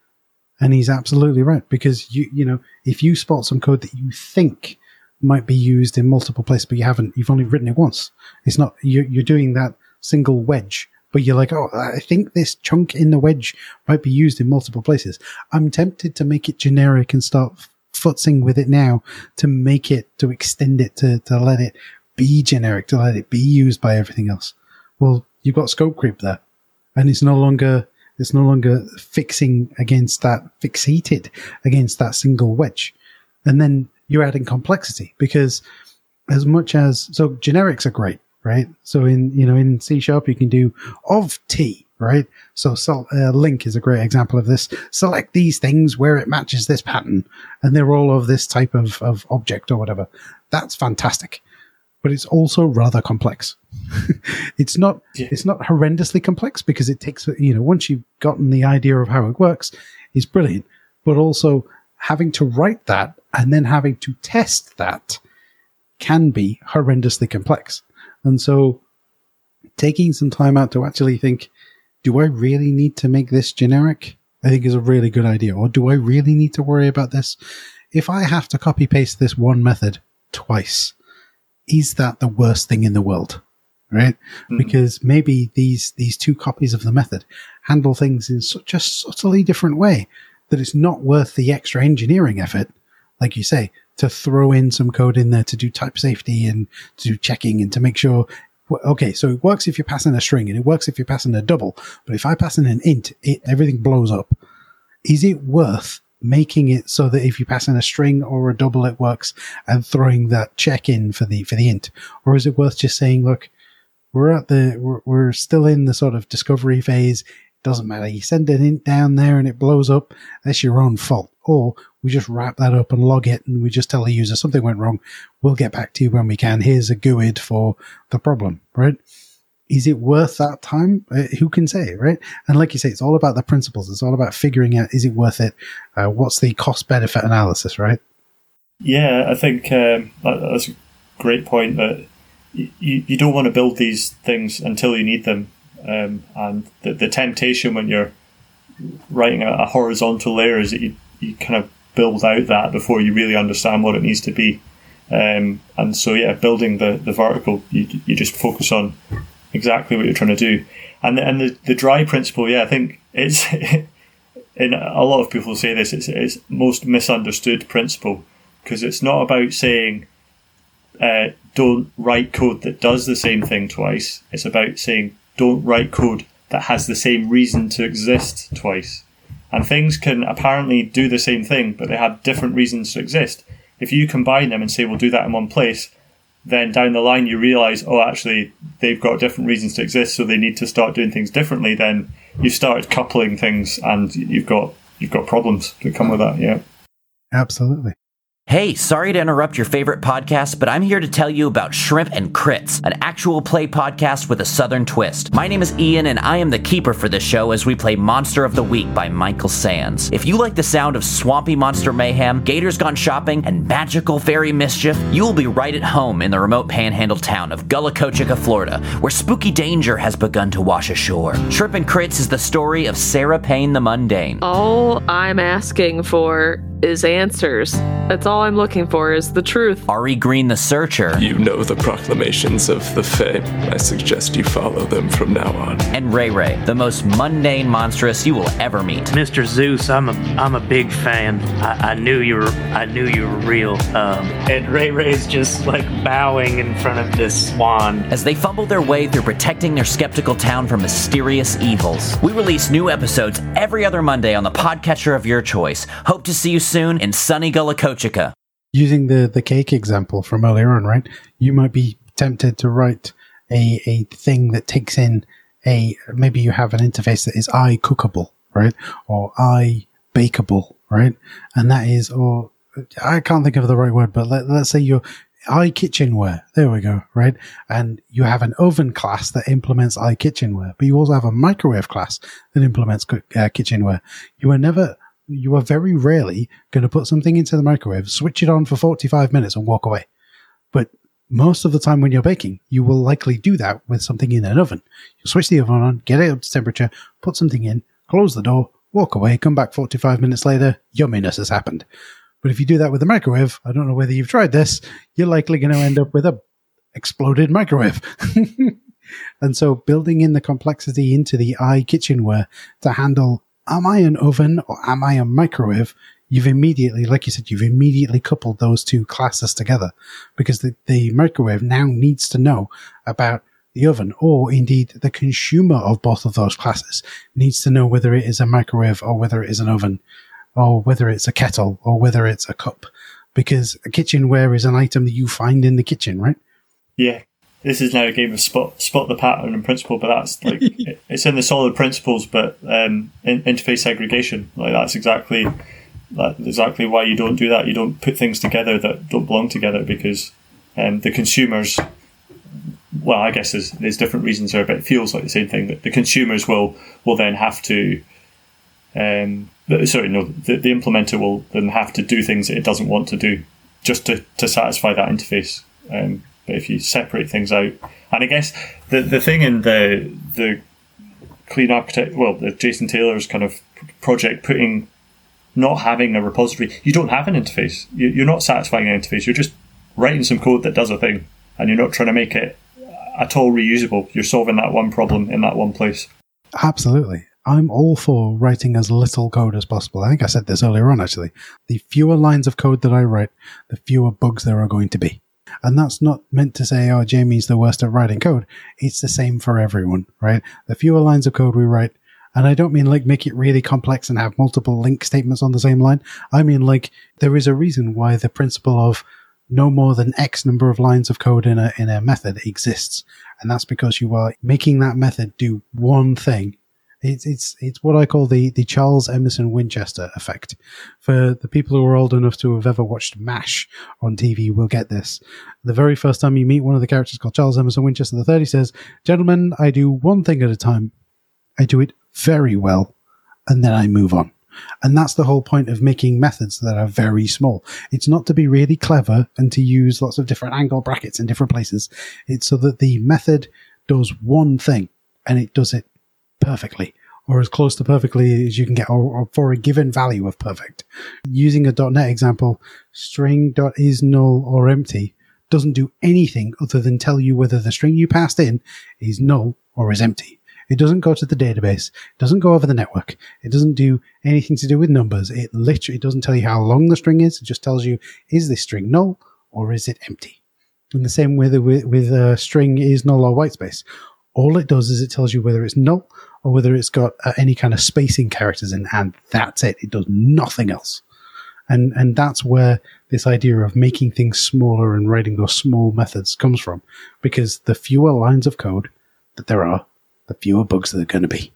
And he's absolutely right, because you, you know, if you spot some code that you think might be used in multiple places, but you haven't, you've only written it once. It's not, you're, you're doing that single wedge, but you're like, oh, I think this chunk in the wedge might be used in multiple places. I'm tempted to make it generic and start futzing with it now to make it, to extend it, to, to let it be generic, to let it be used by everything else. Well, you've got scope creep there. And it's no longer, it's no longer fixing against that, fixated against that single wedge. And then you're adding complexity, because as much as, so generics are great, right? So in, you know, in C Sharp, you can do of T, right? So, so uh, link is a great example of this. Select these things where it matches this pattern, and they're all of this type of, of object or whatever. That's fantastic. But it's also rather complex. It's not, yeah. It's not horrendously complex, because it takes, you know, once you've gotten the idea of how it works, it's brilliant. But also having to write that and then having to test that can be horrendously complex. And so taking some time out to actually think, do I really need to make this generic? I think is a really good idea. Or do I really need to worry about this? If I have to copy paste this one method twice, is that the worst thing in the world? Right? Mm-hmm. Because maybe these, these two copies of the method handle things in such a subtly different way that it's not worth the extra engineering effort, like you say, to throw in some code in there to do type safety and to do checking and to make sure, okay, so it works if you're passing a string and it works if you're passing a double, but if I pass in an int, it, everything blows up. Is it worth making it so that if you pass in a string or a double, it works, and throwing that check in for the, for the int? Or is it worth just saying, look, we're at the, we're, we're still in the sort of discovery phase. It doesn't matter. You send an int down there and it blows up. That's your own fault. Or We just wrap that up and log it, and we just tell the user something went wrong. We'll get back to you when we can. Here's a G U I D for the problem, right? Is it worth that time? Uh, who can say, right? And like you say, it's all about the principles. It's all about figuring out, is it worth it? Uh, what's the cost-benefit analysis, right? Yeah, I think um, that, that's a great point, that you, you don't want to build these things until you need them. Um, and the, the temptation when you're writing a, a horizontal layer is that you, you kind of build out that before you really understand what it needs to be. Um, and so, yeah, building the, the vertical, you, you just focus on exactly what you're trying to do. And the, and the, the dry principle, yeah, I think it's, and a lot of people say this, it's, it's most misunderstood principle, because it's not about saying uh, don't write code that does the same thing twice. It's about saying don't write code that has the same reason to exist twice. And things can apparently do the same thing, but they have different reasons to exist. If you combine them and say we'll do that in one place, then down the line you realise, oh, actually, they've got different reasons to exist, so they need to start doing things differently. Then you started coupling things, and you've got you've got problems that come with that. Yeah, absolutely. Hey, sorry to interrupt your favorite podcast, but I'm here to tell you about Shrimp and Crits, an actual play podcast with a southern twist. My name is Ian, and I am the keeper for this show as we play Monster of the Week by Michael Sands. If you like the sound of swampy monster mayhem, gators gone shopping, and magical fairy mischief, you will be right at home in the remote panhandle town of Gullah Kochika, Florida, where spooky danger has begun to wash ashore. Shrimp and Crits is the story of Sarah Payne the Mundane. All I'm asking for is answers. That's all I'm looking for, is the truth. Ari Green the Searcher. You know the proclamations of the Fae. I suggest you follow them from now on. And Ray Ray, the most mundane monstrous you will ever meet. Mister Zeus, I'm a I'm a big fan. I, I knew you were I knew you were real. Um, and Ray Ray's just like bowing in front of this swan as they fumble their way through protecting their skeptical town from mysterious evils. We release new episodes every other Monday on the podcatcher of your choice. Hope to see you soon in sunny Gullah Kochika. Using the, the cake example from earlier on, right? You might be tempted to write a, a thing that takes in a, maybe you have an interface that is I cookable, right? Or I bakeable, right? And that is, or I can't think of the right word, but let, let's say you're I kitchenware. There we go, right? And you have an oven class that implements I kitchenware, but you also have a microwave class that implements uh, kitchenware. You are never, you are very rarely going to put something into the microwave, switch it on for forty-five minutes and walk away. But most of the time when you're baking, you will likely do that with something in an oven. You switch the oven on, get it up to temperature, put something in, close the door, walk away, come back forty-five minutes later, yumminess has happened. But if you do that with the microwave, I don't know whether you've tried this, you're likely going to end up with a exploded microwave. And so building in the complexity into the I kitchenware to handle, am I an oven or am I a microwave? You've immediately, like you said, you've immediately coupled those two classes together, because the, the microwave now needs to know about the oven, or indeed the consumer of both of those classes needs to know whether it is a microwave or whether it is an oven, or whether it's a kettle or whether it's a cup, because a kitchenware is an item that you find in the kitchen, right? Yeah. This is now a game of spot spot the pattern and principle, but that's like it's in the solid principles, but um, in, interface segregation. Like that's exactly that's exactly why you don't do that. You don't put things together that don't belong together, because um, the consumers. Well, I guess there's there's different reasons there, but it feels like the same thing. That the consumers will will then have to. Um, sorry, no, the, the implementer will then have to do things that it doesn't want to do, just to, to satisfy that interface. Um, But if you separate things out, and I guess the the thing in the the clean architect, well, the Jason Taylor's kind of project, putting not having a repository, you don't have an interface. You, you're not satisfying an interface. You're just writing some code that does a thing, and you're not trying to make it at all reusable. You're solving that one problem in that one place. Absolutely. I'm all for writing as little code as possible. I think I said this earlier on, actually. The fewer lines of code that I write, the fewer bugs there are going to be. And that's not meant to say, oh, Jamie's the worst at writing code. It's the same for everyone, right? The fewer lines of code we write, and I don't mean like make it really complex and have multiple link statements on the same line. I mean like there is a reason why the principle of no more than X number of lines of code in a, in a method exists. And that's because you are making that method do one thing It's it's it's what I call the, the Charles Emerson Winchester effect. For the people who are old enough to have ever watched MASH on T V will get this. The very first time you meet one of the characters called Charles Emerson Winchester the third, he says, "Gentlemen, I do one thing at a time. I do it very well, and then I move on." And that's the whole point of making methods that are very small. It's not to be really clever and to use lots of different angle brackets in different places. It's so that the method does one thing, and it does it perfectly, or as close to perfectly as you can get, or, or for a given value of perfect. Using a .NET example, string.is null or empty doesn't do anything other than tell you whether the string you passed in is null or is empty. It doesn't go to the database. It doesn't go over the network. It doesn't do anything to do with numbers. It literally doesn't tell you how long the string is. It just tells you, is this string null or is it empty? In the same way that with, with a string is null or whitespace. All it does is it tells you whether it's null or whether it's got uh, any kind of spacing characters in, and that's it. It does nothing else. And and that's where this idea of making things smaller and writing those small methods comes from. Because the fewer lines of code that there are, the fewer bugs there are going to be.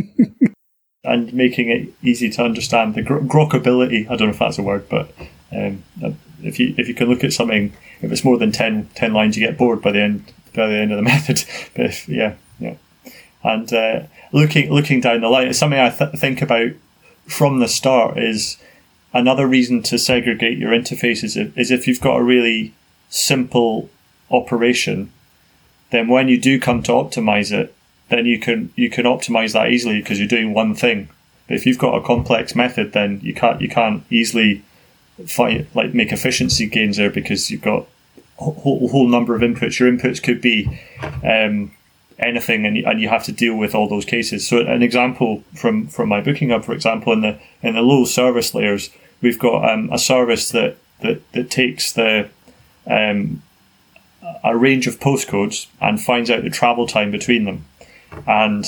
And making it easy to understand. The gro- grokability, I don't know if that's a word, but um, if you if you can look at something, if it's more than ten, ten lines, you get bored by the end by the end of the method. But if, yeah, yeah. And uh, looking looking down the line, it's something I th- think about from the start. Is another reason to segregate your interfaces is if you've got a really simple operation, then when you do come to optimize it, then you can you can optimize that easily because you're doing one thing. But if you've got a complex method, then you can't you can't easily find like make efficiency gains there because you've got a whole, whole number of inputs. Your inputs could be um, anything, and you, and you have to deal with all those cases. So an example from, from my Booking Hub, for example, in the in the low service layers, we've got um, a service that that that takes the um, a range of postcodes and finds out the travel time between them. And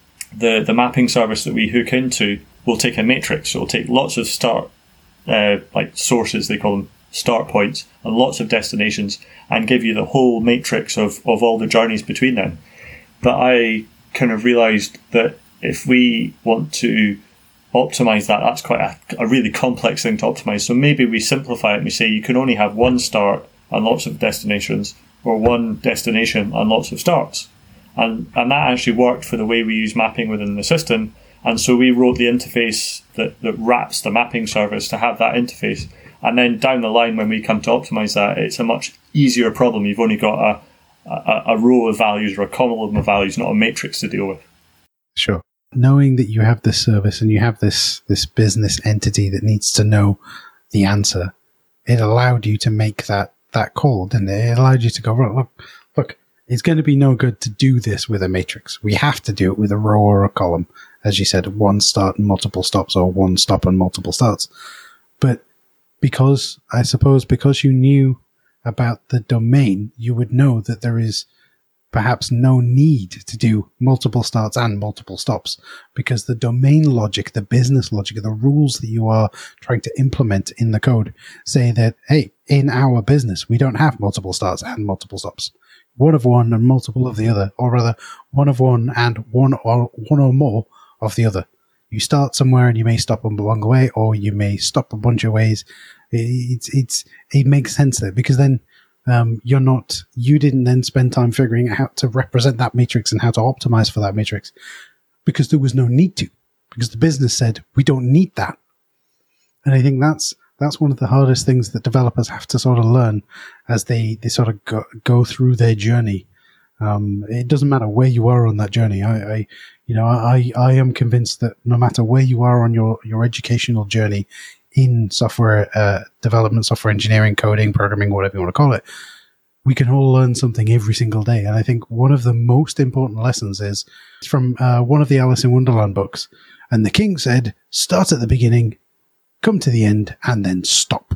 the the mapping service that we hook into will take a matrix. So it'll take lots of start, uh, like sources, they call them start points, and lots of destinations, and give you the whole matrix of, of all the journeys between them. But I kind of realised that if we want to optimise that, that's quite a, a really complex thing to optimise. So maybe we simplify it and we say you can only have one start and lots of destinations, or one destination and lots of starts. And and that actually worked for the way we use mapping within the system. And so we wrote the interface that, that wraps the mapping service to have that interface. And then down the line, when we come to optimize that, it's a much easier problem. You've only got a, a, a row of values or a column of values, not a matrix to deal with. Sure. Knowing that you have this service and you have this, this business entity that needs to know the answer, it allowed you to make that, that call, didn't it? It allowed you to go, right, look, look, it's going to be no good to do this with a matrix. We have to do it with a row or a column. As you said, one start and multiple stops, or one stop and multiple starts. But because, I suppose, because you knew about the domain, you would know that there is perhaps no need to do multiple starts and multiple stops, because the domain logic, the business logic, the rules that you are trying to implement in the code say that, hey, in our business, we don't have multiple starts and multiple stops. One of one and multiple of the other, or rather, one of one and one or one or more of the other. You start somewhere and you may stop along the way, or you may stop a bunch of ways. It's it's it makes sense there, because then um, you're not you didn't then spend time figuring out how to represent that matrix and how to optimize for that matrix, because there was no need to, because the business said we don't need that. And I think that's that's one of the hardest things that developers have to sort of learn as they, they sort of go, go through their journey. Um, it doesn't matter where you are on that journey. I, I you know, I, I am convinced that no matter where you are on your, your educational journey in software uh, development, software engineering, coding, programming, whatever you want to call it, we can all learn something every single day. And I think one of the most important lessons is from uh, one of the Alice in Wonderland books. And the king said, start at the beginning, come to the end, and then stop.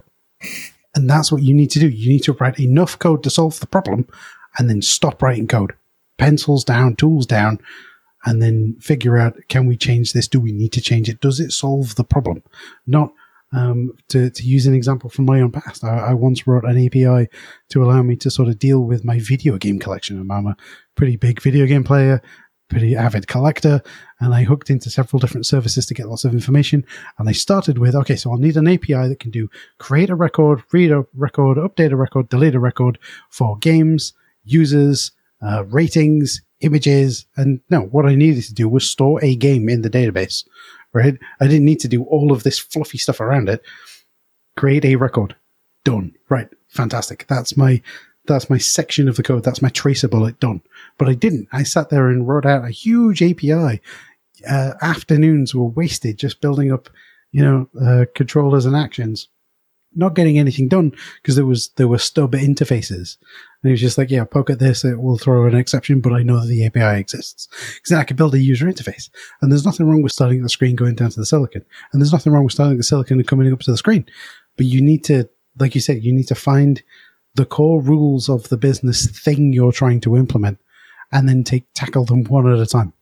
And that's what you need to do. You need to write enough code to solve the problem, and then stop writing code. Pencils down, tools down, and then figure out, can we change this? Do we need to change it? Does it solve the problem? Not, um, to, to use an example from my own past, I, I once wrote an A P I to allow me to sort of deal with my video game collection. I'm a pretty big video game player, pretty avid collector, and I hooked into several different services to get lots of information. And I started with, okay, so I'll need an A P I that can do create a record, read a record, update a record, delete a record for games, users, uh, ratings, images. And no, what I needed to do was store a game in the database, right? I didn't need to do all of this fluffy stuff around it. Create a record. Done. Right. Fantastic. That's my That's my section of the code. That's my tracer bullet done. But I didn't. I sat there and wrote out a huge A P I. Uh, afternoons were wasted just building up, you know, uh, controllers and actions, not getting anything done because there was there were stub interfaces. And it was just like, yeah, poke at this, it will throw an exception, but I know that the A P I exists. Because then I could build a user interface. And there's nothing wrong with starting at the screen going down to the silicon. And there's nothing wrong with starting at the silicon and coming up to the screen. But you need to, like you said, you need to find the core rules of the business thing you're trying to implement, and then take tackle them one at a time.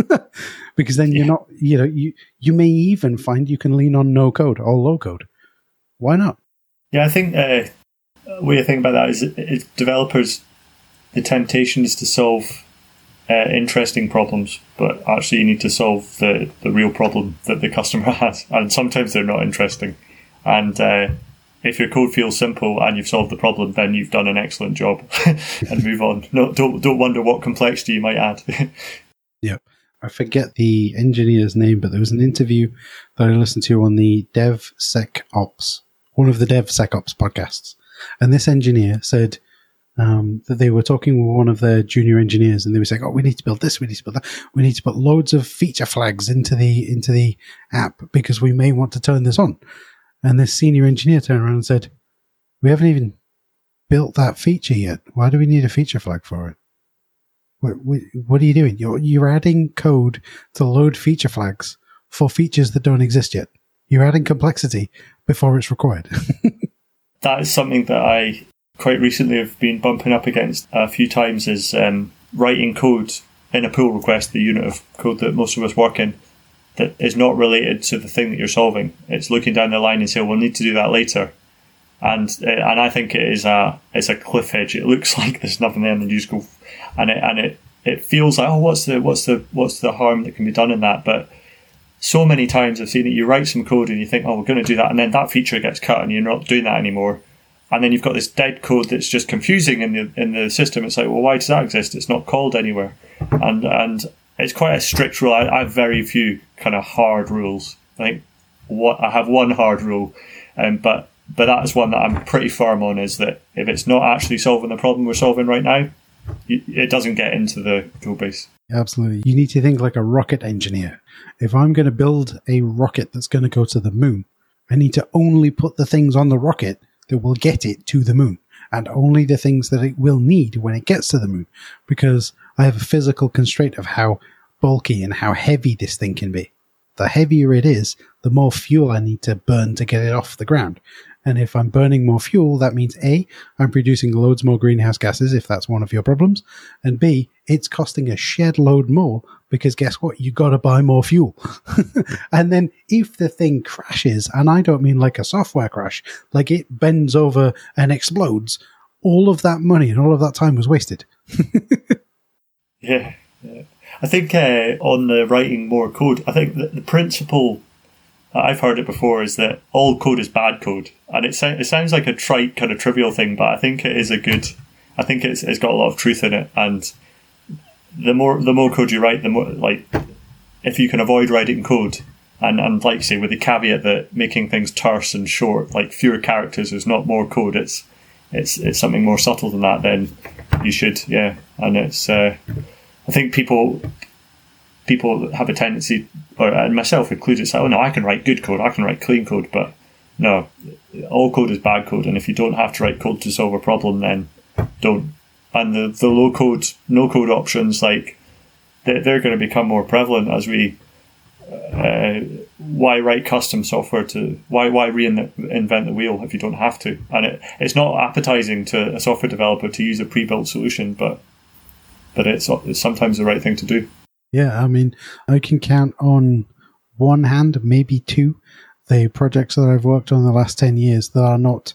Because then you're not, you know, you you may even find you can lean on no code or low code. Why not? Yeah, I think uh, the way I think about that is, is developers, the temptation is to solve uh, interesting problems, but actually you need to solve the, the real problem that the customer has, and sometimes they're not interesting. And uh, if your code feels simple and you've solved the problem, then you've done an excellent job. And move on. No, don't don't wonder what complexity you might add. Yeah. I forget the engineer's name, but there was an interview that I listened to on the DevSecOps, one of the DevSecOps podcasts. And this engineer said um, that they were talking with one of their junior engineers, and they were saying, oh, we need to build this, we need to build that. We need to put loads of feature flags into the into the app because we may want to turn this on. And this senior engineer turned around and said, we haven't even built that feature yet. Why do we need a feature flag for it? What, what, what are you doing? You're, you're adding code to load feature flags for features that don't exist yet. You're adding complexity before it's required. That is something that I quite recently have been bumping up against a few times, is um, writing code in a pull request, the unit of code that most of us work in, that is not related to the thing that you're solving. It's looking down the line and saying, we'll need to do that later. And uh, and I think it is a it's a cliff edge. It looks like there's nothing there, and then you just go, and it and it, it feels like, oh, what's the what's the what's the harm that can be done in that? But so many times I've seen it. You write some code and you think, oh, we're going to do that, and then that feature gets cut, and you're not doing that anymore. And then you've got this dead code that's just confusing in the in the system. It's like, well, why does that exist? It's not called anywhere, and and it's quite a strict rule. I, I have very few kind of hard rules. I think what I have one hard rule, um, but. But that is one that I'm pretty firm on, is that if it's not actually solving the problem we're solving right now, it doesn't get into the code base. Absolutely. You need to think like a rocket engineer. If I'm going to build a rocket that's going to go to the moon, I need to only put the things on the rocket that will get it to the moon, and only the things that it will need when it gets to the moon, because I have a physical constraint of how bulky and how heavy this thing can be. The heavier it is, the more fuel I need to burn to get it off the ground. And if I'm burning more fuel, that means A, I'm producing loads more greenhouse gases, if that's one of your problems, and B, it's costing a shed load more, because guess what? You got to buy more fuel. And then if the thing crashes, and I don't mean like a software crash, like it bends over and explodes, all of that money and all of that time was wasted. yeah, yeah. I think uh, on the writing more code, I think that the principle, I've heard it before, is that all code is bad code. And it, it sounds like a trite, kind of trivial thing, but I think it is a good, I think it's, it's got a lot of truth in it. And the more the more code you write, the more, like, if you can avoid writing code, and, and like say, with the caveat that making things terse and short, like fewer characters is not more code, it's it's it's something more subtle than that, then you should, yeah. And it's, uh, I think people... people have a tendency, or and myself included, say, oh no, I can write good code, I can write clean code, but no, all code is bad code, and if you don't have to write code to solve a problem, then don't. And the, the low code, no code options, like, they're, they're going to become more prevalent as we, uh, why write custom software to, why why reinvent the wheel if you don't have to? And it, it's not appetizing to a software developer to use a pre-built solution, but but it's, it's sometimes the right thing to do. Yeah, I mean, I can count on one hand, maybe two, the projects that I've worked on the last ten years that are not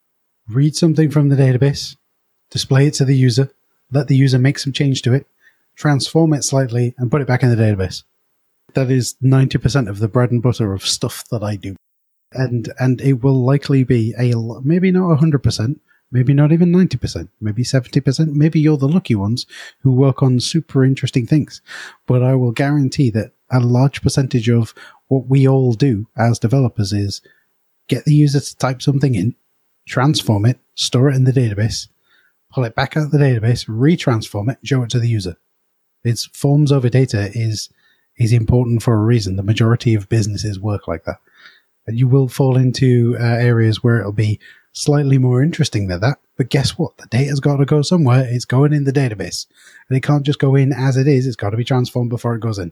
read something from the database, display it to the user, let the user make some change to it, transform it slightly, and put it back in the database. That is ninety percent of the bread and butter of stuff that I do. And and it will likely be a, maybe not one hundred percent, maybe not even ninety percent, maybe seventy percent, maybe you're the lucky ones who work on super interesting things. But I will guarantee that a large percentage of what we all do as developers is get the user to type something in, transform it, store it in the database, pull it back out of the database, retransform it, show it to the user. It's forms over data is is important for a reason. The majority of businesses work like that. And you will fall into uh, areas where it'll be slightly more interesting than that. But guess what? The data's got to go somewhere. It's going in the database. And it can't just go in as it is. It's got to be transformed before it goes in.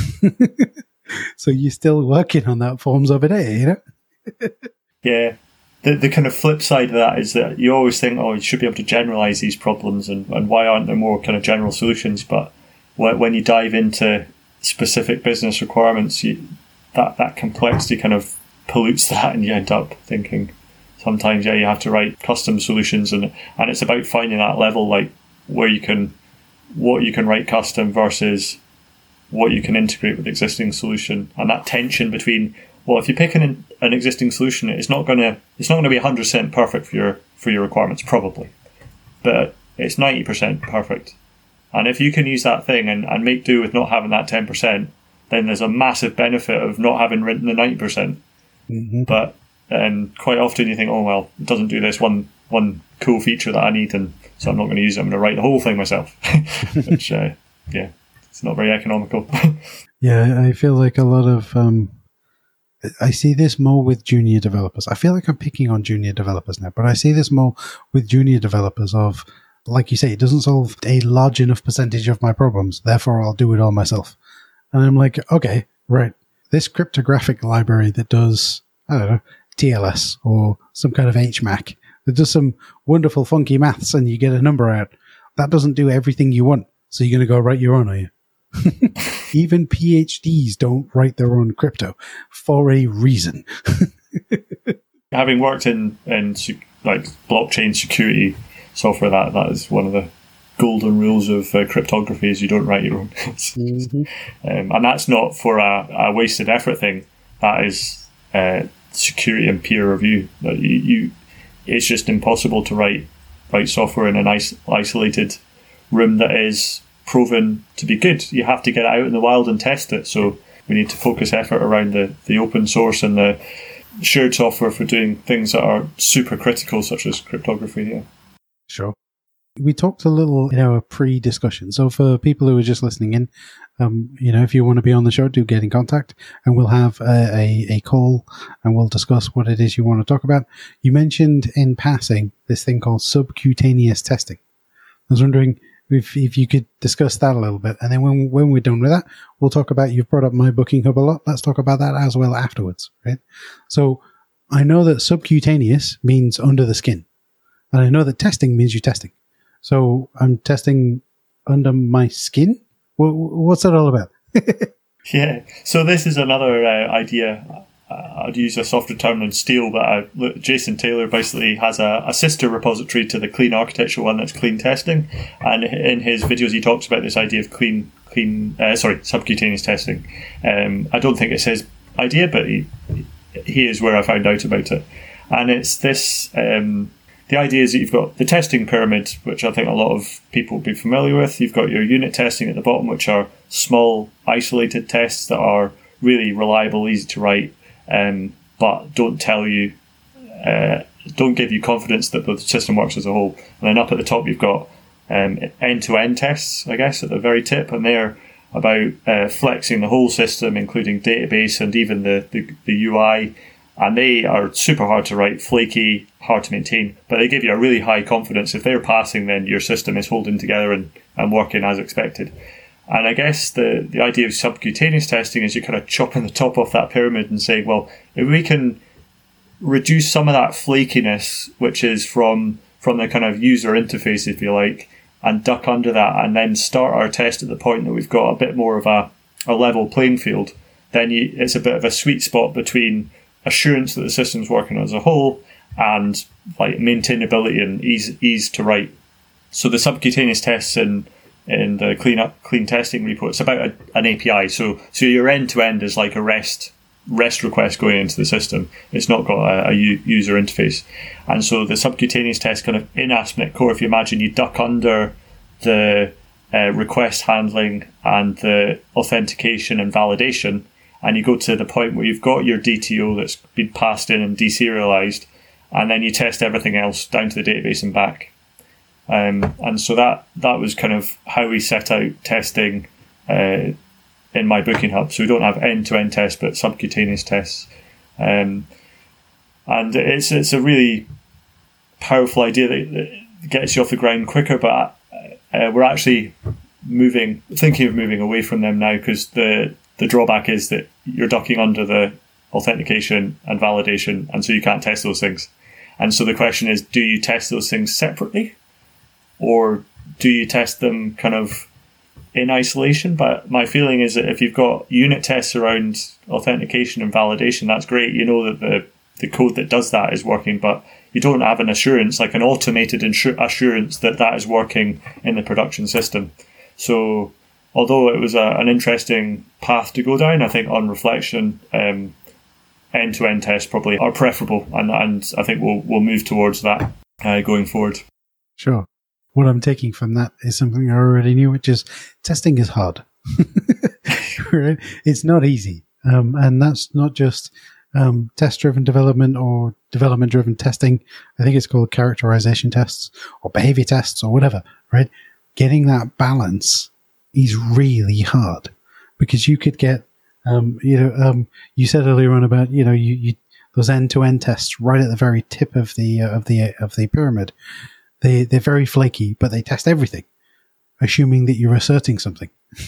So you're still working on that forms over data, you know? Yeah. The the kind of flip side of that is that you always think, oh, you should be able to generalize these problems, and, and why aren't there more kind of general solutions? But when you dive into specific business requirements, you, that, that complexity kind of pollutes that, and you end up thinking sometimes, yeah, you have to write custom solutions, and and it's about finding that level, like where you can, what you can write custom versus what you can integrate with the existing solution, and that tension between, well, if you pick an an existing solution, it's not gonna it's not gonna be one hundred percent perfect for your for your requirements, probably, but it's ninety percent perfect, and if you can use that thing and, and make do with not having that ten percent, then there's a massive benefit of not having written the ninety percent. Mm-hmm. But um, quite often you think, oh well, it doesn't do this one one cool feature that I need, and so I'm not going to use it. I'm going to write the whole thing myself, which uh, yeah, it's not very economical. Yeah, I feel like a lot of um, I see this more with junior developers. I feel like I'm picking on junior developers now, but I see this more with junior developers of, like you say, it doesn't solve a large enough percentage of my problems, therefore I'll do it all myself. And I'm like, okay, right. This cryptographic library that does, I don't know, T L S or some kind of H M A C that does some wonderful funky maths and you get a number out, that doesn't do everything you want. So you're going to go write your own, are you? Even PhDs don't write their own crypto for a reason. Having worked in, in like blockchain security software, that that is one of the golden rules of uh, cryptography is you don't write your own. mm-hmm. um, and that's not for a, a wasted effort thing. That is uh, security and peer review. You, you, it's just impossible to write write software in an is- isolated room that is proven to be good. You have to get it out in the wild and test it. So we need to focus effort around the, the open source and the shared software for doing things that are super critical, such as cryptography. Yeah. Sure. We talked a little in our pre-discussion. So for people who are just listening in, um, you know, if you want to be on the show, do get in contact and we'll have a, a, a call and we'll discuss what it is you want to talk about. You mentioned in passing this thing called subcutaneous testing. I was wondering if, if you could discuss that a little bit. And then when, when we're done with that, we'll talk about, you've brought up My Booking Hub a lot. Let's talk about that as well afterwards, right? So I know that subcutaneous means under the skin. And I know that testing means you're testing. So I'm testing under my skin? What's that all about? Yeah. So this is another uh, idea. I'd use a softer term than steal, but I, Jason Taylor basically has a, a sister repository to the Clean Architecture one that's clean testing. And in his videos, he talks about this idea of clean, clean, uh, sorry, subcutaneous testing. Um, I don't think it's his idea, but he, he is where I found out about it. And it's this... Um, The idea is that you've got the testing pyramid, which I think a lot of people will be familiar with. You've got your unit testing at the bottom, which are small, isolated tests that are really reliable, easy to write, um, but don't tell you, uh, don't give you confidence that the system works as a whole. And then up at the top, you've got um, end-to-end tests, I guess, at the very tip, and they're about uh, flexing the whole system, including database and even the, the, the U I. And they are super hard to write, flaky, hard to maintain, but they give you a really high confidence. If they're passing, then your system is holding together and, and working as expected. And I guess the, the idea of subcutaneous testing is you're kind of chopping the top off that pyramid and saying, well, if we can reduce some of that flakiness, which is from, from the kind of user interface, if you like, and duck under that and then start our test at the point that we've got a bit more of a, a level playing field, then you, it's a bit of a sweet spot between assurance that the system's working as a whole and like maintainability and ease ease to write. So the subcutaneous tests in in the clean up, clean testing repo. It's about a, an A P I. So, so your end to end is like a REST REST request going into the system. It's not got a, a u- user interface. And so the subcutaneous test kind of in ASP.NET Core, if you imagine you duck under the uh, request handling and the authentication and validation, and you go to the point where you've got your D T O that's been passed in and deserialized, and then you test everything else down to the database and back. Um, and so that, that was kind of how we set out testing uh, in my Booking Hub. So we don't have end-to-end tests, but subcutaneous tests. Um, and it's it's a really powerful idea that, that gets you off the ground quicker, but uh, we're actually moving, thinking of moving away from them now, because the, the drawback is that you're ducking under the authentication and validation, and so you can't test those things. And so the question is, do you test those things separately, or do you test them kind of in isolation? But my feeling is that if you've got unit tests around authentication and validation, that's great. You know that the, the code that does that is working, but you don't have an assurance, like an automated insur- assurance that that is working in the production system. So although it was a, an interesting path to go down, I think on reflection, um, end-to-end tests probably are preferable, and, and I think we'll we'll move towards that uh, going forward. Sure. What I'm taking from that is something I already knew, which is testing is hard. Right? It's not easy. Um, and that's not just um, test-driven development or development-driven testing. I think it's called characterization tests or behavior tests or whatever, right? Getting that balance is really hard, because you could get, um, you know, um, you said earlier on about, you know, you, you those end-to-end tests right at the very tip of the uh, of the of the pyramid. They, they're very flaky, but they test everything, assuming that you're asserting something.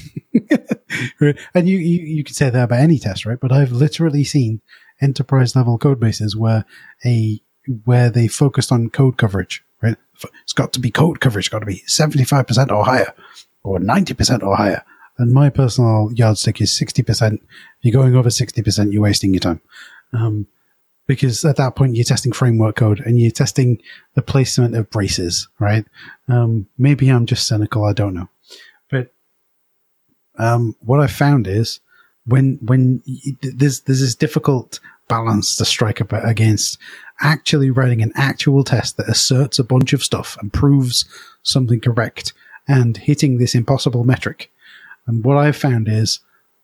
And you, you, you could say that about any test, right? But I've literally seen enterprise level code bases where a, where they focused on code coverage, right? It's got to be code coverage, it's got to be seventy-five percent or higher, or ninety percent or higher. And my personal yardstick is sixty percent. If you're going over sixty percent, you're wasting your time. Um, Because at that point, you're testing framework code and you're testing the placement of braces, right? Um, maybe I'm just cynical. I don't know. But um, what I found is when when you, there's there's this difficult balance to strike up against actually writing an actual test that asserts a bunch of stuff and proves something correct, and hitting this impossible metric. And what I've found is,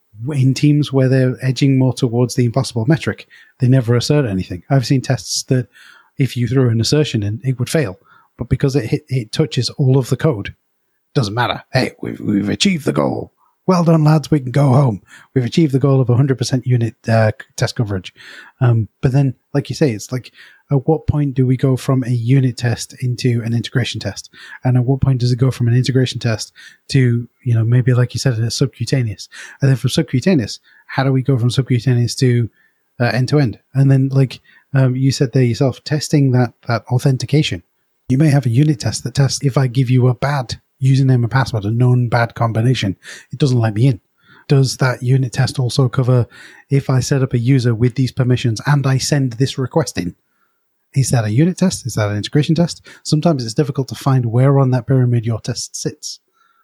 in teams where they're edging more towards the impossible metric, they never assert anything. I've seen tests that if you threw an assertion in, it would fail. But because it hit, it touches all of the code, doesn't matter. Hey, we've, we've achieved the goal. Well done, lads. We can go home. We've achieved the goal of one hundred percent unit uh, test coverage. Um, but then, like you say, it's like, at what point do we go from a unit test into an integration test? And at what point does it go from an integration test to, you know, maybe like you said, a subcutaneous? And then from subcutaneous, how do we go from subcutaneous to uh, end-to-end? And then, like um, you said there yourself, testing that, that authentication. You may have a unit test that tests if I give you a bad username and password, a known bad combination, it doesn't let me in. Does that unit test also cover if I set up a user with these permissions and I send this request in? Is that a unit test? Is that an integration test? Sometimes it's difficult to find where on that pyramid your test sits.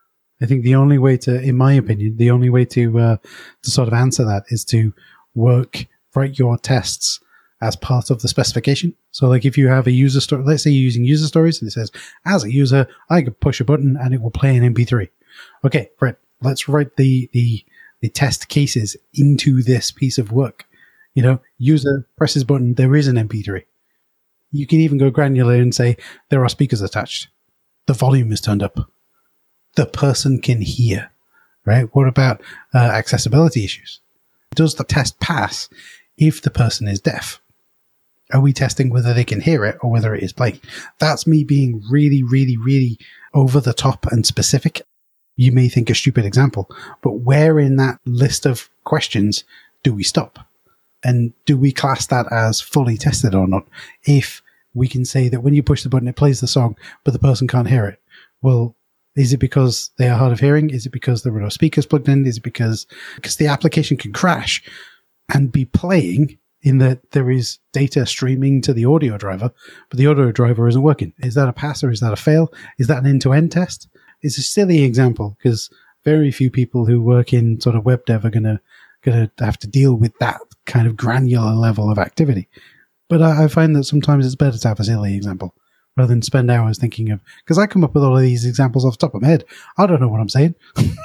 I think the only way to, in my opinion, the only way to uh, to sort of answer that is to work, write your tests as part of the specification. So like if you have a user story, let's say you're using user stories and it says, as a user, I could push a button and it will play an M P three. Okay, right. Let's write the, the, the test cases into this piece of work. You know, user presses button, there is an M P three. You can even go granular and say there are speakers attached. The volume is turned up. The person can hear, right? What about uh, accessibility issues? Does the test pass if the person is deaf? Are we testing whether they can hear it or whether it is playing? That's me being really, really, really over the top and specific. You may think a stupid example, but where in that list of questions do we stop? And do we class that as fully tested or not? If we can say that when you push the button, it plays the song, but the person can't hear it. Well, is it because they are hard of hearing? Is it because there were no speakers plugged in? Is it because, because the application can crash and be playing in that there is data streaming to the audio driver, but the audio driver isn't working? Is that a pass or is that a fail? Is that an end-to-end test? it's a silly example because very few people who work in sort of web dev are gonna gonna have to deal with that kind of granular level of activity. But I, I find that sometimes it's better to have a silly example rather than spend hours thinking of, because I come up with all of these examples off the top of my head. I don't know what I'm saying.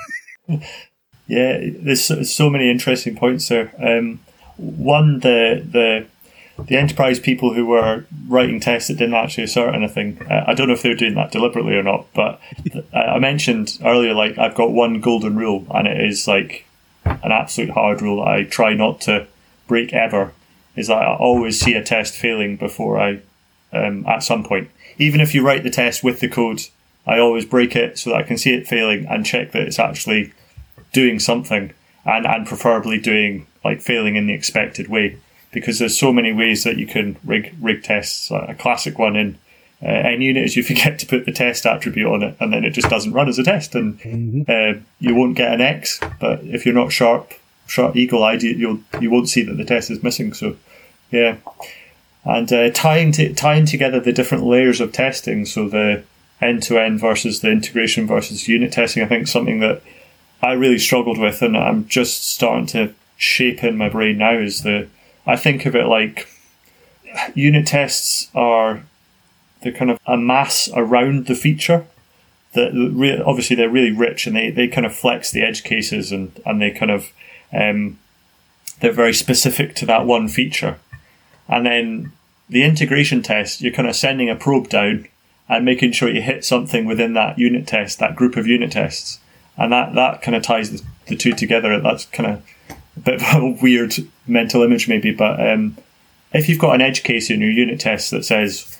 Yeah, there's so, so many interesting points there. Um, one, the the the enterprise people who were writing tests that didn't actually assert anything. Uh, I don't know if they were doing that deliberately or not, but I mentioned earlier, like, I've got one golden rule, and it is like an absolute hard rule that I try not to break ever, is that I always see a test failing before I, um, at some point. Even if you write the test with the code, I always break it so that I can see it failing and check that it's actually doing something, and, and preferably doing, like, failing in the expected way. Because there's so many ways that you can rig rig tests. A classic one in uh, NUnit is you forget to put the test attribute on it, and then it just doesn't run as a test, and mm-hmm. uh, you won't get an X. But if you're not sharp, sharp eagle-eyed, you'll you won't see that the test is missing. So, yeah, and uh, tying to, tying together the different layers of testing, so the end-to-end versus the integration versus unit testing, I think is something that I really struggled with, and I'm just starting to shape in my brain now. Is the I think of it like unit tests are the kind of a mass around the feature that re- obviously they're really rich, and they, they kind of flex the edge cases, and, and they kind of um, they're very specific to that one feature. And then the integration test, you're kind of sending a probe down and making sure you hit something within that unit test, that group of unit tests, and that, that kind of ties the, the two together. That's kind of a bit of a weird mental image maybe, but um, if you've got an edge case in your unit test that says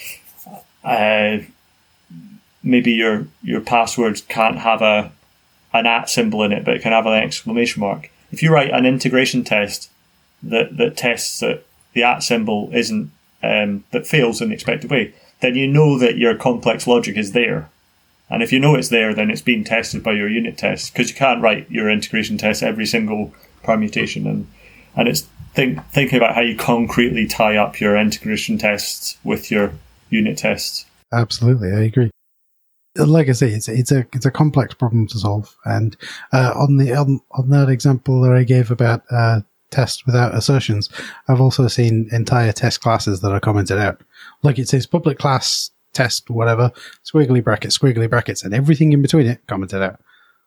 uh, maybe your your password can't have a an at symbol in it, but it can have an exclamation mark. If you write an integration test that, that tests that the at symbol isn't um, that fails in the expected way, then you know that your complex logic is there. And if you know it's there, then it's being tested by your unit test, because you can't write your integration test every single permutation, and and it's think, thinking about how you concretely tie up your integration tests with your unit tests. Absolutely, I agree. Like I say, it's it's a it's a complex problem to solve, and uh, on the on, on that example that I gave about uh, tests without assertions, I've also seen entire test classes that are commented out. Like it says public class test whatever, squiggly brackets, squiggly brackets, and everything in between it commented out.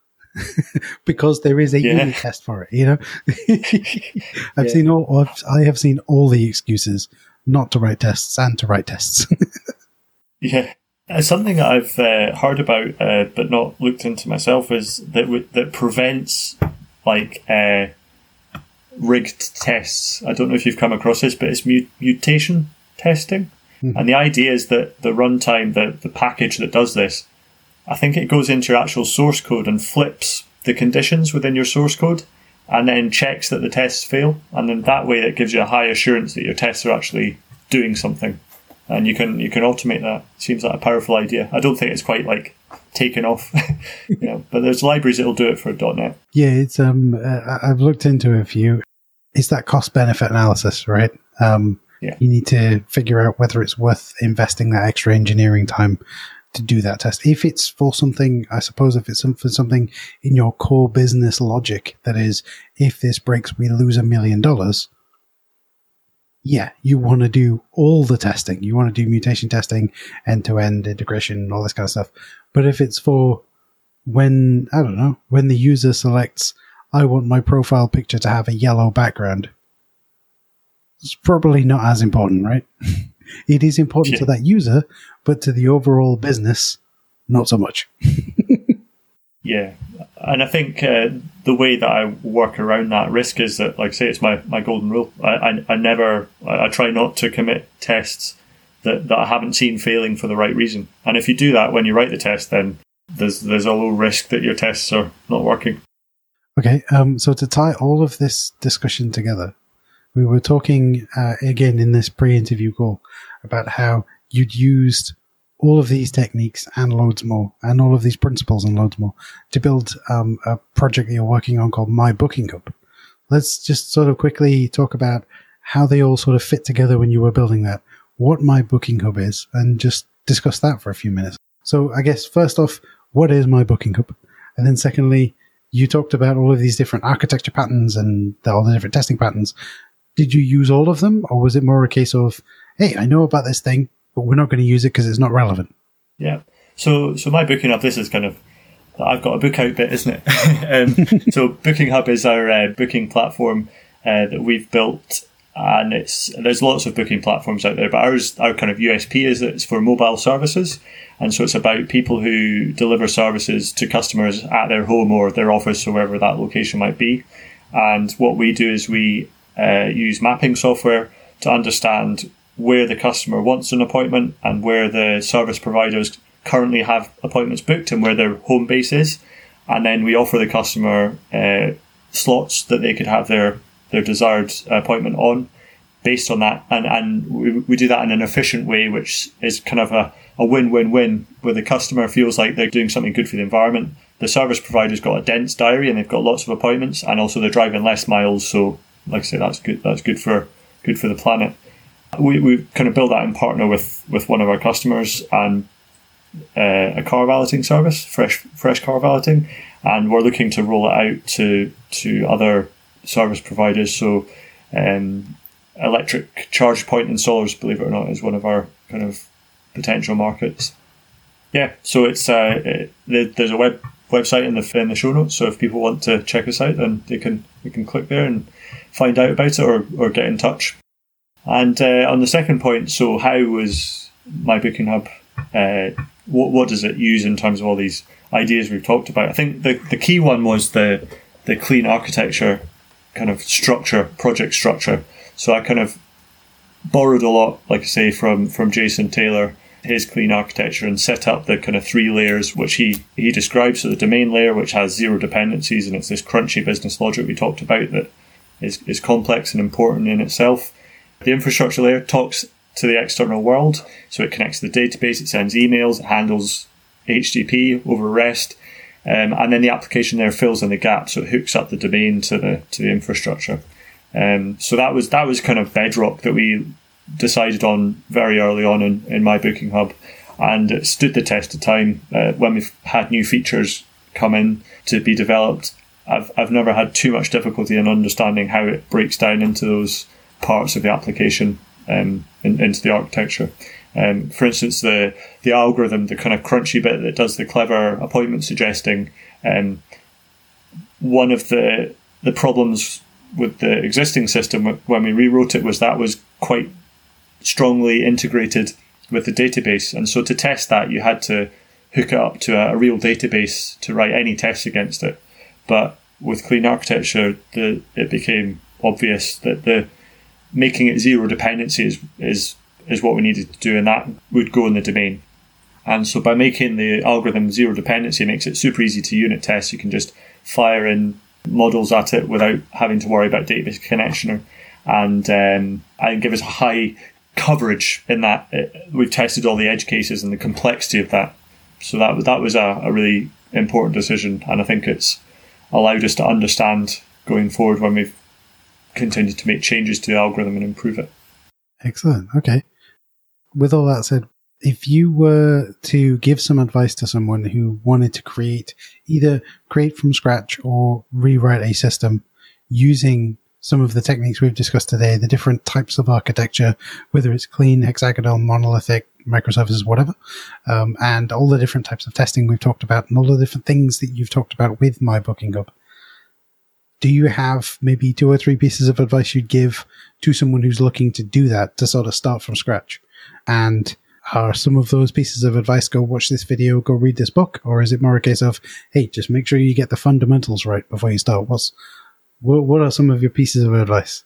Because there is a yeah. unit test for it, you know. I've yeah. seen all. I've, I have seen all the excuses not to write tests and to write tests. Yeah, uh, something that I've uh, heard about uh, but not looked into myself is that w- that prevents like uh, rigged tests. I don't know if you've come across this, but it's mu- mutation testing, mm-hmm. and the idea is that the runtime, the the package that does this, I think it goes into your actual source code and flips the conditions within your source code and then checks that the tests fail. And then that way it gives you a high assurance that your tests are actually doing something. And you can you can automate that. Seems like a powerful idea. I don't think it's quite like taken off, you know, but there's libraries that'll do it for .NET. Yeah, it's um uh, I've looked into a few. It's that cost benefit analysis, right? Um, yeah. You need to figure out whether it's worth investing that extra engineering time to do that test. If it's for something, I suppose if it's for something in your core business logic, that is, if this breaks, we lose a million dollars. Yeah, you want to do all the testing. You want to do mutation testing, end-to-end integration, all this kind of stuff. But if it's for when, I don't know, when the user selects, I want my profile picture to have a yellow background, it's probably not as important, right? It is important yeah. to that user, but to the overall business, not so much. Yeah. And I think uh, the way that I work around that risk is that, like I say, it's my, my golden rule. I, I, I never, I, I try not to commit tests that, that I haven't seen failing for the right reason. And if you do that when you write the test, then there's there's a low risk that your tests are not working. Okay, um, so to tie all of this discussion together, we were talking, uh, again, in this pre-interview call about how you'd used all of these techniques and loads more, and all of these principles and loads more, to build um, a project that you're working on called My Booking Hub. Let's just sort of quickly talk about how they all sort of fit together when you were building that, what My Booking Hub is, and just discuss that for a few minutes. So I guess, first off, what is My Booking Hub? And then secondly, you talked about all of these different architecture patterns and all the different testing patterns. Did you use all of them, or was it more a case of, hey, I know about this thing, but we're not going to use it because it's not relevant? Yeah. So, so My Booking Hub, this is kind of, I've got a book out bit, isn't it? um, so Booking Hub is our uh, booking platform uh, that we've built, and it's there's lots of booking platforms out there, but ours, our kind of U S P is that it's for mobile services, and so it's about people who deliver services to customers at their home or their office or wherever that location might be. And what we do is we uh, use mapping software to understand where the customer wants an appointment and where the service providers currently have appointments booked and where their home base is. And then we offer the customer uh, slots that they could have their, their desired appointment on based on that. And, and we, we do that in an efficient way, which is kind of a, a win-win-win, where the customer feels like they're doing something good for the environment. The service provider's got a dense diary and they've got lots of appointments, and also they're driving less miles. So like I say, that's good. That's good for, good for the planet. We, we kind of build that in partner with, with one of our customers and Uh, a car valeting service, fresh fresh car valeting, and we're looking to roll it out to to other service providers. So um, electric charge point installers, believe it or not, is one of our kind of potential markets. Yeah, so it's uh, it, there's a web website in the in the show notes. So if people want to check us out, then they can they can click there and find out about it, or or get in touch. And uh, on the second point, so how was My Booking Hub? Uh, what what does it use in terms of all these ideas we've talked about? I think the, the key one was the the clean architecture kind of structure, project structure. So I kind of borrowed a lot, like I say, from, from Jason Taylor, his clean architecture, and set up the kind of three layers which he, he describes. So the domain layer, which has zero dependencies, and it's this crunchy business logic we talked about that is, is complex and important in itself. The infrastructure layer talks to the external world, so it connects to the database, it sends emails, it handles H T T P over REST, um, and then the application there fills in the gap, so it hooks up the domain to the to the infrastructure. Um, so that was that was kind of bedrock that we decided on very early on in, in My Booking Hub, and it stood the test of time. Uh, when we've had new features come in to be developed, I've I've never had too much difficulty in understanding how it breaks down into those parts of the application. Um, in, into the architecture. Um, for instance, the the algorithm, the kind of crunchy bit that does the clever appointment suggesting, um, one of the the problems with the existing system when we rewrote it was that was quite strongly integrated with the database. And so to test that, you had to hook it up to a, a real database to write any tests against it. But with clean architecture, the it became obvious that the making it zero dependency is, is is what we needed to do, and that would go in the domain. And so by making the algorithm zero dependency, it makes it super easy to unit test. You can just fire in models at it without having to worry about database connection, and um, and give us high coverage in that. It, we've tested all the edge cases and the complexity of that. So that that was a, a really important decision, and I think it's allowed us to understand going forward when we've continue to make changes to the algorithm and improve it. Excellent. Okay. With all that said, if you were to give some advice to someone who wanted to create, either create from scratch or rewrite a system using some of the techniques we've discussed today, the different types of architecture, whether it's clean, hexagonal, monolithic, microservices, whatever, um, and all the different types of testing we've talked about, and all the different things that you've talked about with My Booking Hub, do you have maybe two or three pieces of advice you'd give to someone who's looking to do that, to sort of start from scratch? And are some of those pieces of advice, go watch this video, go read this book? Or is it more a case of, hey, just make sure you get the fundamentals right before you start? What's, what, what are some of your pieces of advice?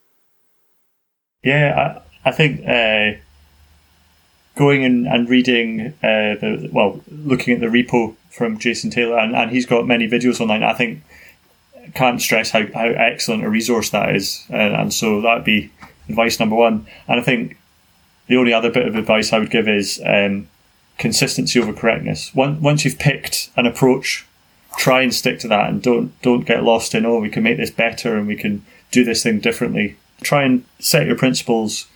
Yeah, I, I think uh, going in and reading, uh, the well, looking at the repo from Jason Taylor, and, and he's got many videos online, I think can't stress how, how excellent a resource that is, uh, and so that would be advice number one. And I think the only other bit of advice I would give is um, consistency over correctness. Once once you've picked an approach, try and stick to that, and don't don't get lost in, oh, we can make this better and we can do this thing differently. Try and set your principles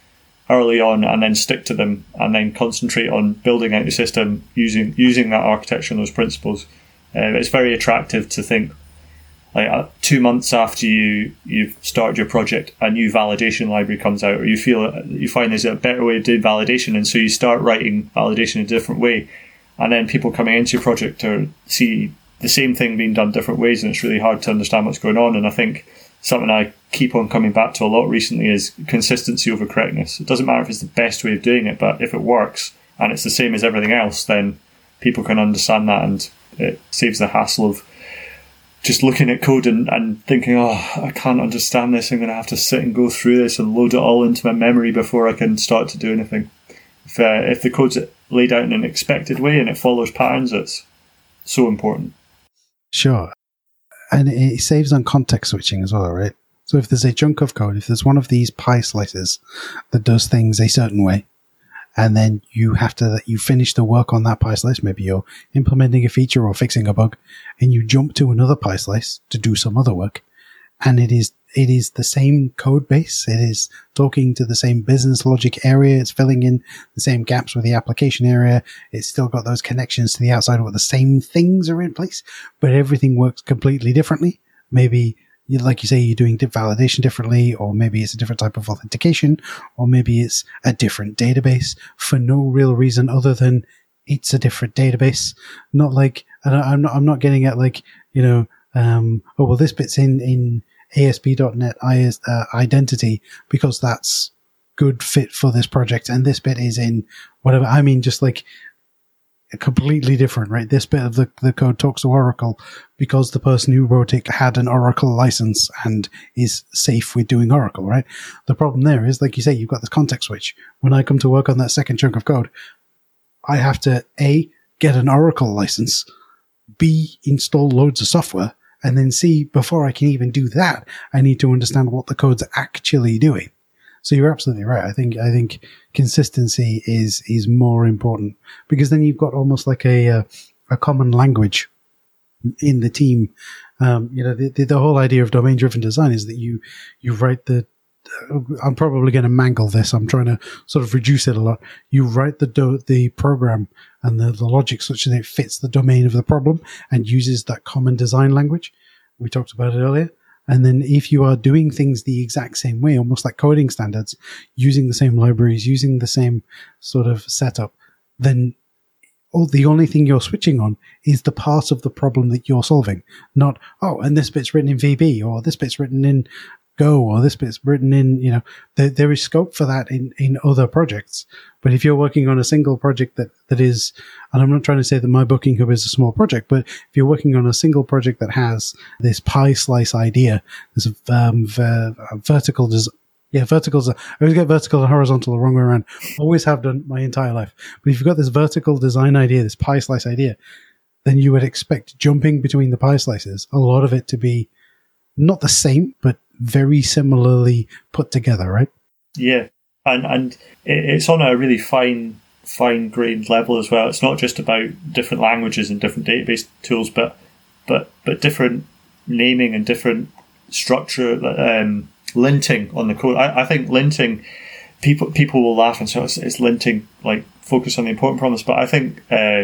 early on and then stick to them and then concentrate on building out the system using using that architecture and those principles. Uh, it's very attractive to think like uh, two months after you you've started your project, a new validation library comes out, or you feel you find there's a better way of doing validation, and so you start writing validation in a different way, and then people coming into your project to see the same thing being done different ways, and it's really hard to understand what's going on. And I think something I keep on coming back to a lot recently is consistency over correctness. It doesn't matter if it's the best way of doing it, but if it works and it's the same as everything else, then people can understand that, and it saves the hassle of just looking at code and, and thinking, oh, I can't understand this, I'm going to have to sit and go through this and load it all into my memory before I can start to do anything. If, uh, if the code's laid out in an expected way and it follows patterns, it's so important. Sure. And it saves on context switching as well, right? So if there's a chunk of code, if there's one of these pie slices that does things a certain way, and then you have to, you finish the work on that pie slice, maybe you're implementing a feature or fixing a bug, and you jump to another pie slice to do some other work, and it is, it is the same code base, it is talking to the same business logic area, it's filling in the same gaps with the application area, it's still got those connections to the outside where the same things are in place, but everything works completely differently. Maybe, like you say, you're doing validation differently, or maybe it's a different type of authentication, or maybe it's a different database for no real reason other than it's a different database. Not like, and I'm not, I'm not getting at like, you know, um, oh, well, this bit's in, in A S P dot net uh, identity because that's good fit for this project, and this bit is in whatever. I mean, just like, completely different, right? This bit of the, the code talks to Oracle because the person who wrote it had an Oracle license and is safe with doing Oracle, right? The problem there is, like you say, you've got this context switch. When I come to work on that second chunk of code, I have to A, get an Oracle license, B, install loads of software, and then C, before I can even do that, I need to understand what the code's actually doing. So you're absolutely right. I think I think consistency is is more important, because then you've got almost like a uh, a common language in the team. Um, you know, the, the the whole idea of domain driven design is that you you write the. Uh, I'm probably going to mangle this. I'm trying to sort of reduce it a lot. You write the do, the program and the, the logic such that it fits the domain of the problem and uses that common design language. We talked about it earlier. And then if you are doing things the exact same way, almost like coding standards, using the same libraries, using the same sort of setup, then all, the only thing you're switching on is the part of the problem that you're solving. Not, oh, and this bit's written in V B, or this bit's written in Go, or this bit's written in, you know, there, there is scope for that in, in other projects. But if you're working on a single project that, that is, and I'm not trying to say that my booking hub is a small project, but if you're working on a single project that has this pie slice idea, this um, ver, vertical design, yeah, vertical, I always get vertical and horizontal the wrong way around. Always have done my entire life. But if you've got this vertical design idea, this pie slice idea, then you would expect jumping between the pie slices, a lot of it to be not the same, but very similarly put together, right? Yeah, and and it's on a really fine, fine-grained level as well. It's not just about different languages and different database tools, but but but different naming and different structure, um, linting on the code. I, I think linting, people people will laugh and say it's, it's linting, like focus on the important problems, but I think uh,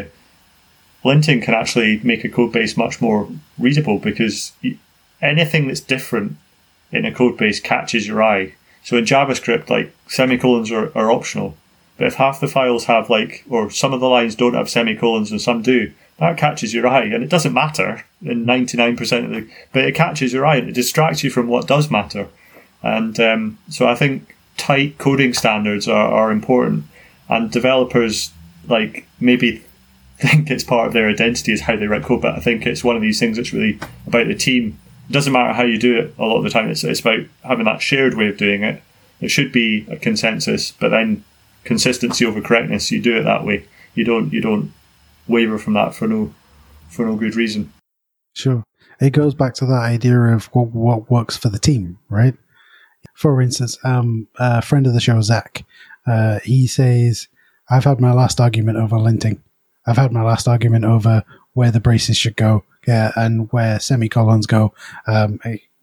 linting can actually make a code base much more readable, because anything that's different in a code base catches your eye. So in JavaScript, like, semicolons are, are optional. But if half the files have, like, or some of the lines don't have semicolons and some do, that catches your eye. And it doesn't matter in ninety-nine percent of the... But it catches your eye and it distracts you from what does matter. And um, so I think tight coding standards are, are important. And developers, like, maybe think it's part of their identity is how they write code, but I think it's one of these things that's really about the team. It doesn't matter how you do it a lot of the time. It's, it's about having that shared way of doing it. It should be a consensus, but then consistency over correctness. You do it that way. You don't you don't waver from that for no for no good reason. Sure. It goes back to that idea of what, what works for the team, right? For instance, um, a friend of the show, Zach, uh, he says, I've had my last argument over linting. I've had my last argument over where the braces should go. Yeah, and where semicolons go. Um,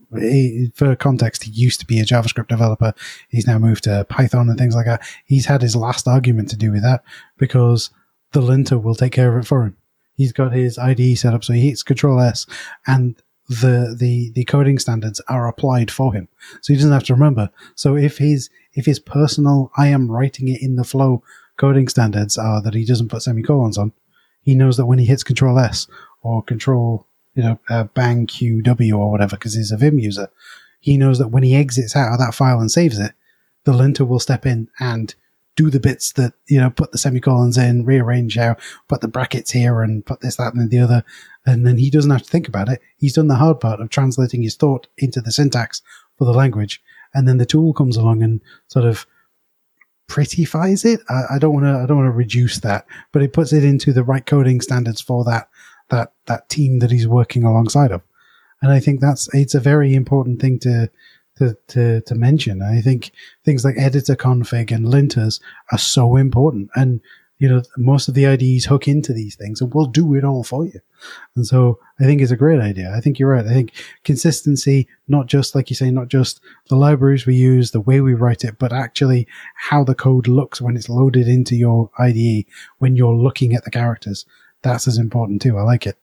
he, for context, he used to be a JavaScript developer. He's now moved to Python and things like that. He's had his last argument to do with that because the linter will take care of it for him. He's got his I D E set up, so he hits Control S, and the, the, the coding standards are applied for him. So he doesn't have to remember. So if his, if his personal, I am writing it in the flow coding standards are that he doesn't put semicolons on, he knows that when he hits Control S or Control, you know, uh, bang Q W or whatever, because he's a Vim user, he knows that when he exits out of that file and saves it, the linter will step in and do the bits that, you know, put the semicolons in, rearrange how, put the brackets here and put this, that, and the other. And then he doesn't have to think about it. He's done the hard part of translating his thought into the syntax for the language. And then the tool comes along and sort of prettifies it. I, I don't want to, I don't want to reduce that, but it puts it into the right coding standards for that, that, that team that he's working alongside of. And I think that's, it's a very important thing to, to, to, to mention. I think things like editor config and linters are so important. And, you know, most of the I D Es hook into these things and we'll do it all for you. And so I think it's a great idea. I think you're right. I think consistency, not just, like you say, not just the libraries we use, the way we write it, but actually how the code looks when it's loaded into your I D E, when you're looking at the characters. That's as important too. I like it.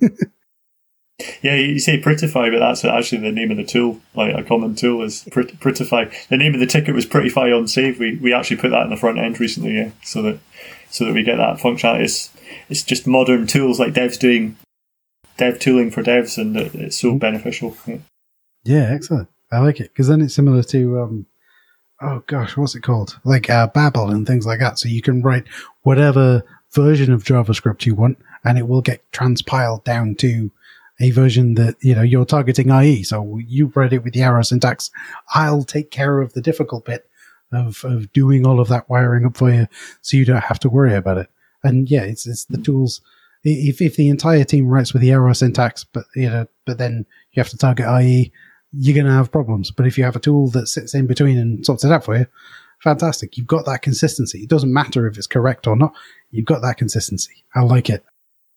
Yeah, you say Prettify, but that's actually the name of the tool. Like a common tool is Pret- Prettify. The name of the ticket was Prettify on Save. We we actually put that in the front end recently, yeah, so that so that we get that functionality. It's, it's just modern tools like devs doing dev tooling for devs, and it, it's so beneficial. Yeah. Yeah, excellent. I like it because then it's similar to um, oh gosh, what's it called? Like uh, Babel and things like that. So you can write whatever version of JavaScript you want, and it will get transpiled down to a version that, you know, you're targeting I E. So you write it with the arrow syntax. I'll take care of the difficult bit of, of doing all of that wiring up for you so you don't have to worry about it. And yeah, it's, it's the tools. If, if the entire team writes with the arrow syntax, but, you know, but then you have to target I E, you're going to have problems. But if you have a tool that sits in between and sorts it out for you, fantastic. You've got that consistency. It doesn't matter if it's correct or not. You've got that consistency. I like it.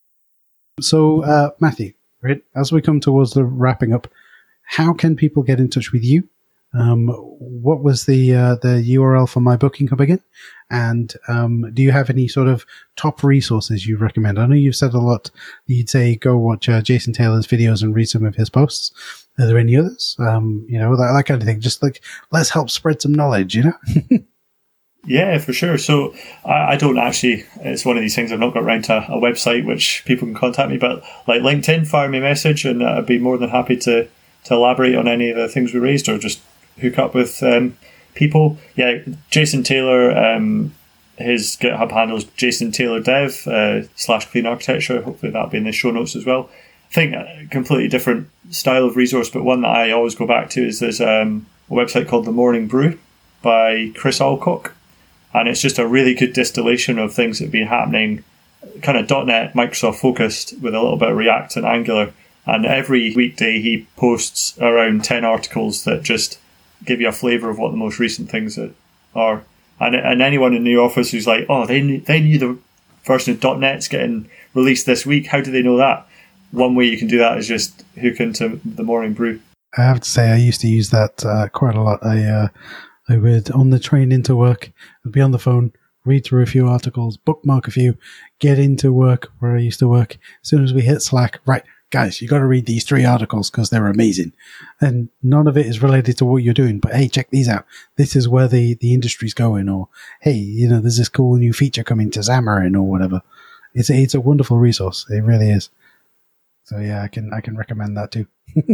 So, uh, Matthew, right, as we come towards the wrapping up, how can people get in touch with you? Um, what was the uh, the U R L for My Booking Hub again? And um, do you have any sort of top resources you recommend? I know you've said a lot. You'd say go watch uh, Jason Taylor's videos and read some of his posts. Are there any others? Um, you know, that, that kind of thing. Just like, let's help spread some knowledge, you know? Yeah, for sure. So I, I don't actually, it's one of these things, I've not got around to a, a website which people can contact me, but like LinkedIn, fire me a message and uh, I'd be more than happy to, to elaborate on any of the things we raised or just hook up with um, people. Yeah, Jason Taylor, um, his GitHub handle is Jason Taylor Dev uh, slash Clean Architecture. Hopefully that'll be in the show notes as well. I think a completely different style of resource, but one that I always go back to is there's um, a website called The Morning Brew by Chris Alcock. And it's just a really good distillation of things that have been happening, kind of .NET, Microsoft focused with a little bit of React and Angular. And every weekday he posts around ten articles that just give you a flavour of what the most recent things are. And and anyone in the office who's like, oh, they knew, they knew the version of .NET's getting released this week. How do they know that? One way you can do that is just hook into the Morning Brew. I have to say I used to use that uh, quite a lot. I uh, I would, on the train into work, I'd be on the phone, read through a few articles, bookmark a few, get into work where I used to work. As soon as we hit Slack, right, guys, you got to read these three articles because they're amazing. And none of it is related to what you're doing, but hey, check these out. This is where the, the industry's going, or hey, you know, there's this cool new feature coming to Xamarin or whatever. It's a, it's a wonderful resource. It really is. So yeah, I can, I can recommend that too.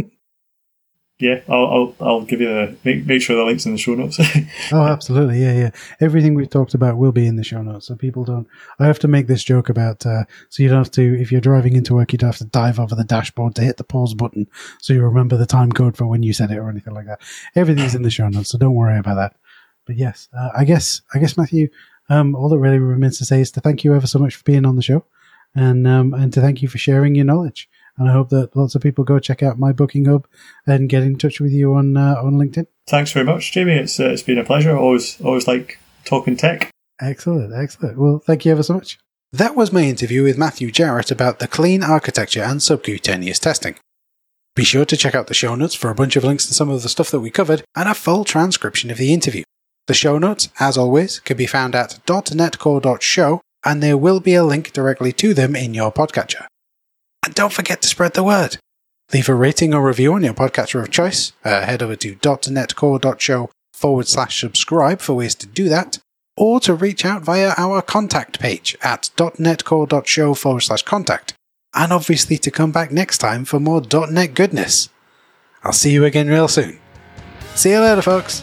Yeah, I'll, I'll I'll give you the make make sure the link's in the show notes. Oh, absolutely, yeah, yeah. Everything we've talked about will be in the show notes, so people don't. I have to make this joke about uh, so you don't have to. If you're driving into work, you don't have to dive over the dashboard to hit the pause button, so you remember the time code for when you said it or anything like that. Everything's in the show notes, so don't worry about that. But yes, uh, I guess I guess Matthew, um, all that really remains to say is to thank you ever so much for being on the show, and um, and to thank you for sharing your knowledge. And I hope that lots of people go check out My Booking Hub and get in touch with you on uh, on LinkedIn. Thanks very much, Jamie. It's uh, it's been a pleasure. Always always like talking tech. Excellent, excellent. Well, thank you ever so much. That was my interview with Matthew Jarrett about the clean architecture and subcutaneous testing. Be sure to check out the show notes for a bunch of links to some of the stuff that we covered and a full transcription of the interview. The show notes, as always, can be found at .netcore dot show, and there will be a link directly to them in your podcatcher. And don't forget to spread the word. Leave a rating or review on your podcatcher of choice. Uh, head over to .netcore dot show forward slash subscribe for ways to do that, or to reach out via our contact page at .netcore dot show forward slash contact, and obviously to come back next time for more .NET goodness. I'll see you again real soon. See you later, folks.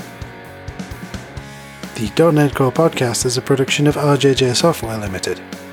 The .NET Core podcast is a production of R J J Software Limited.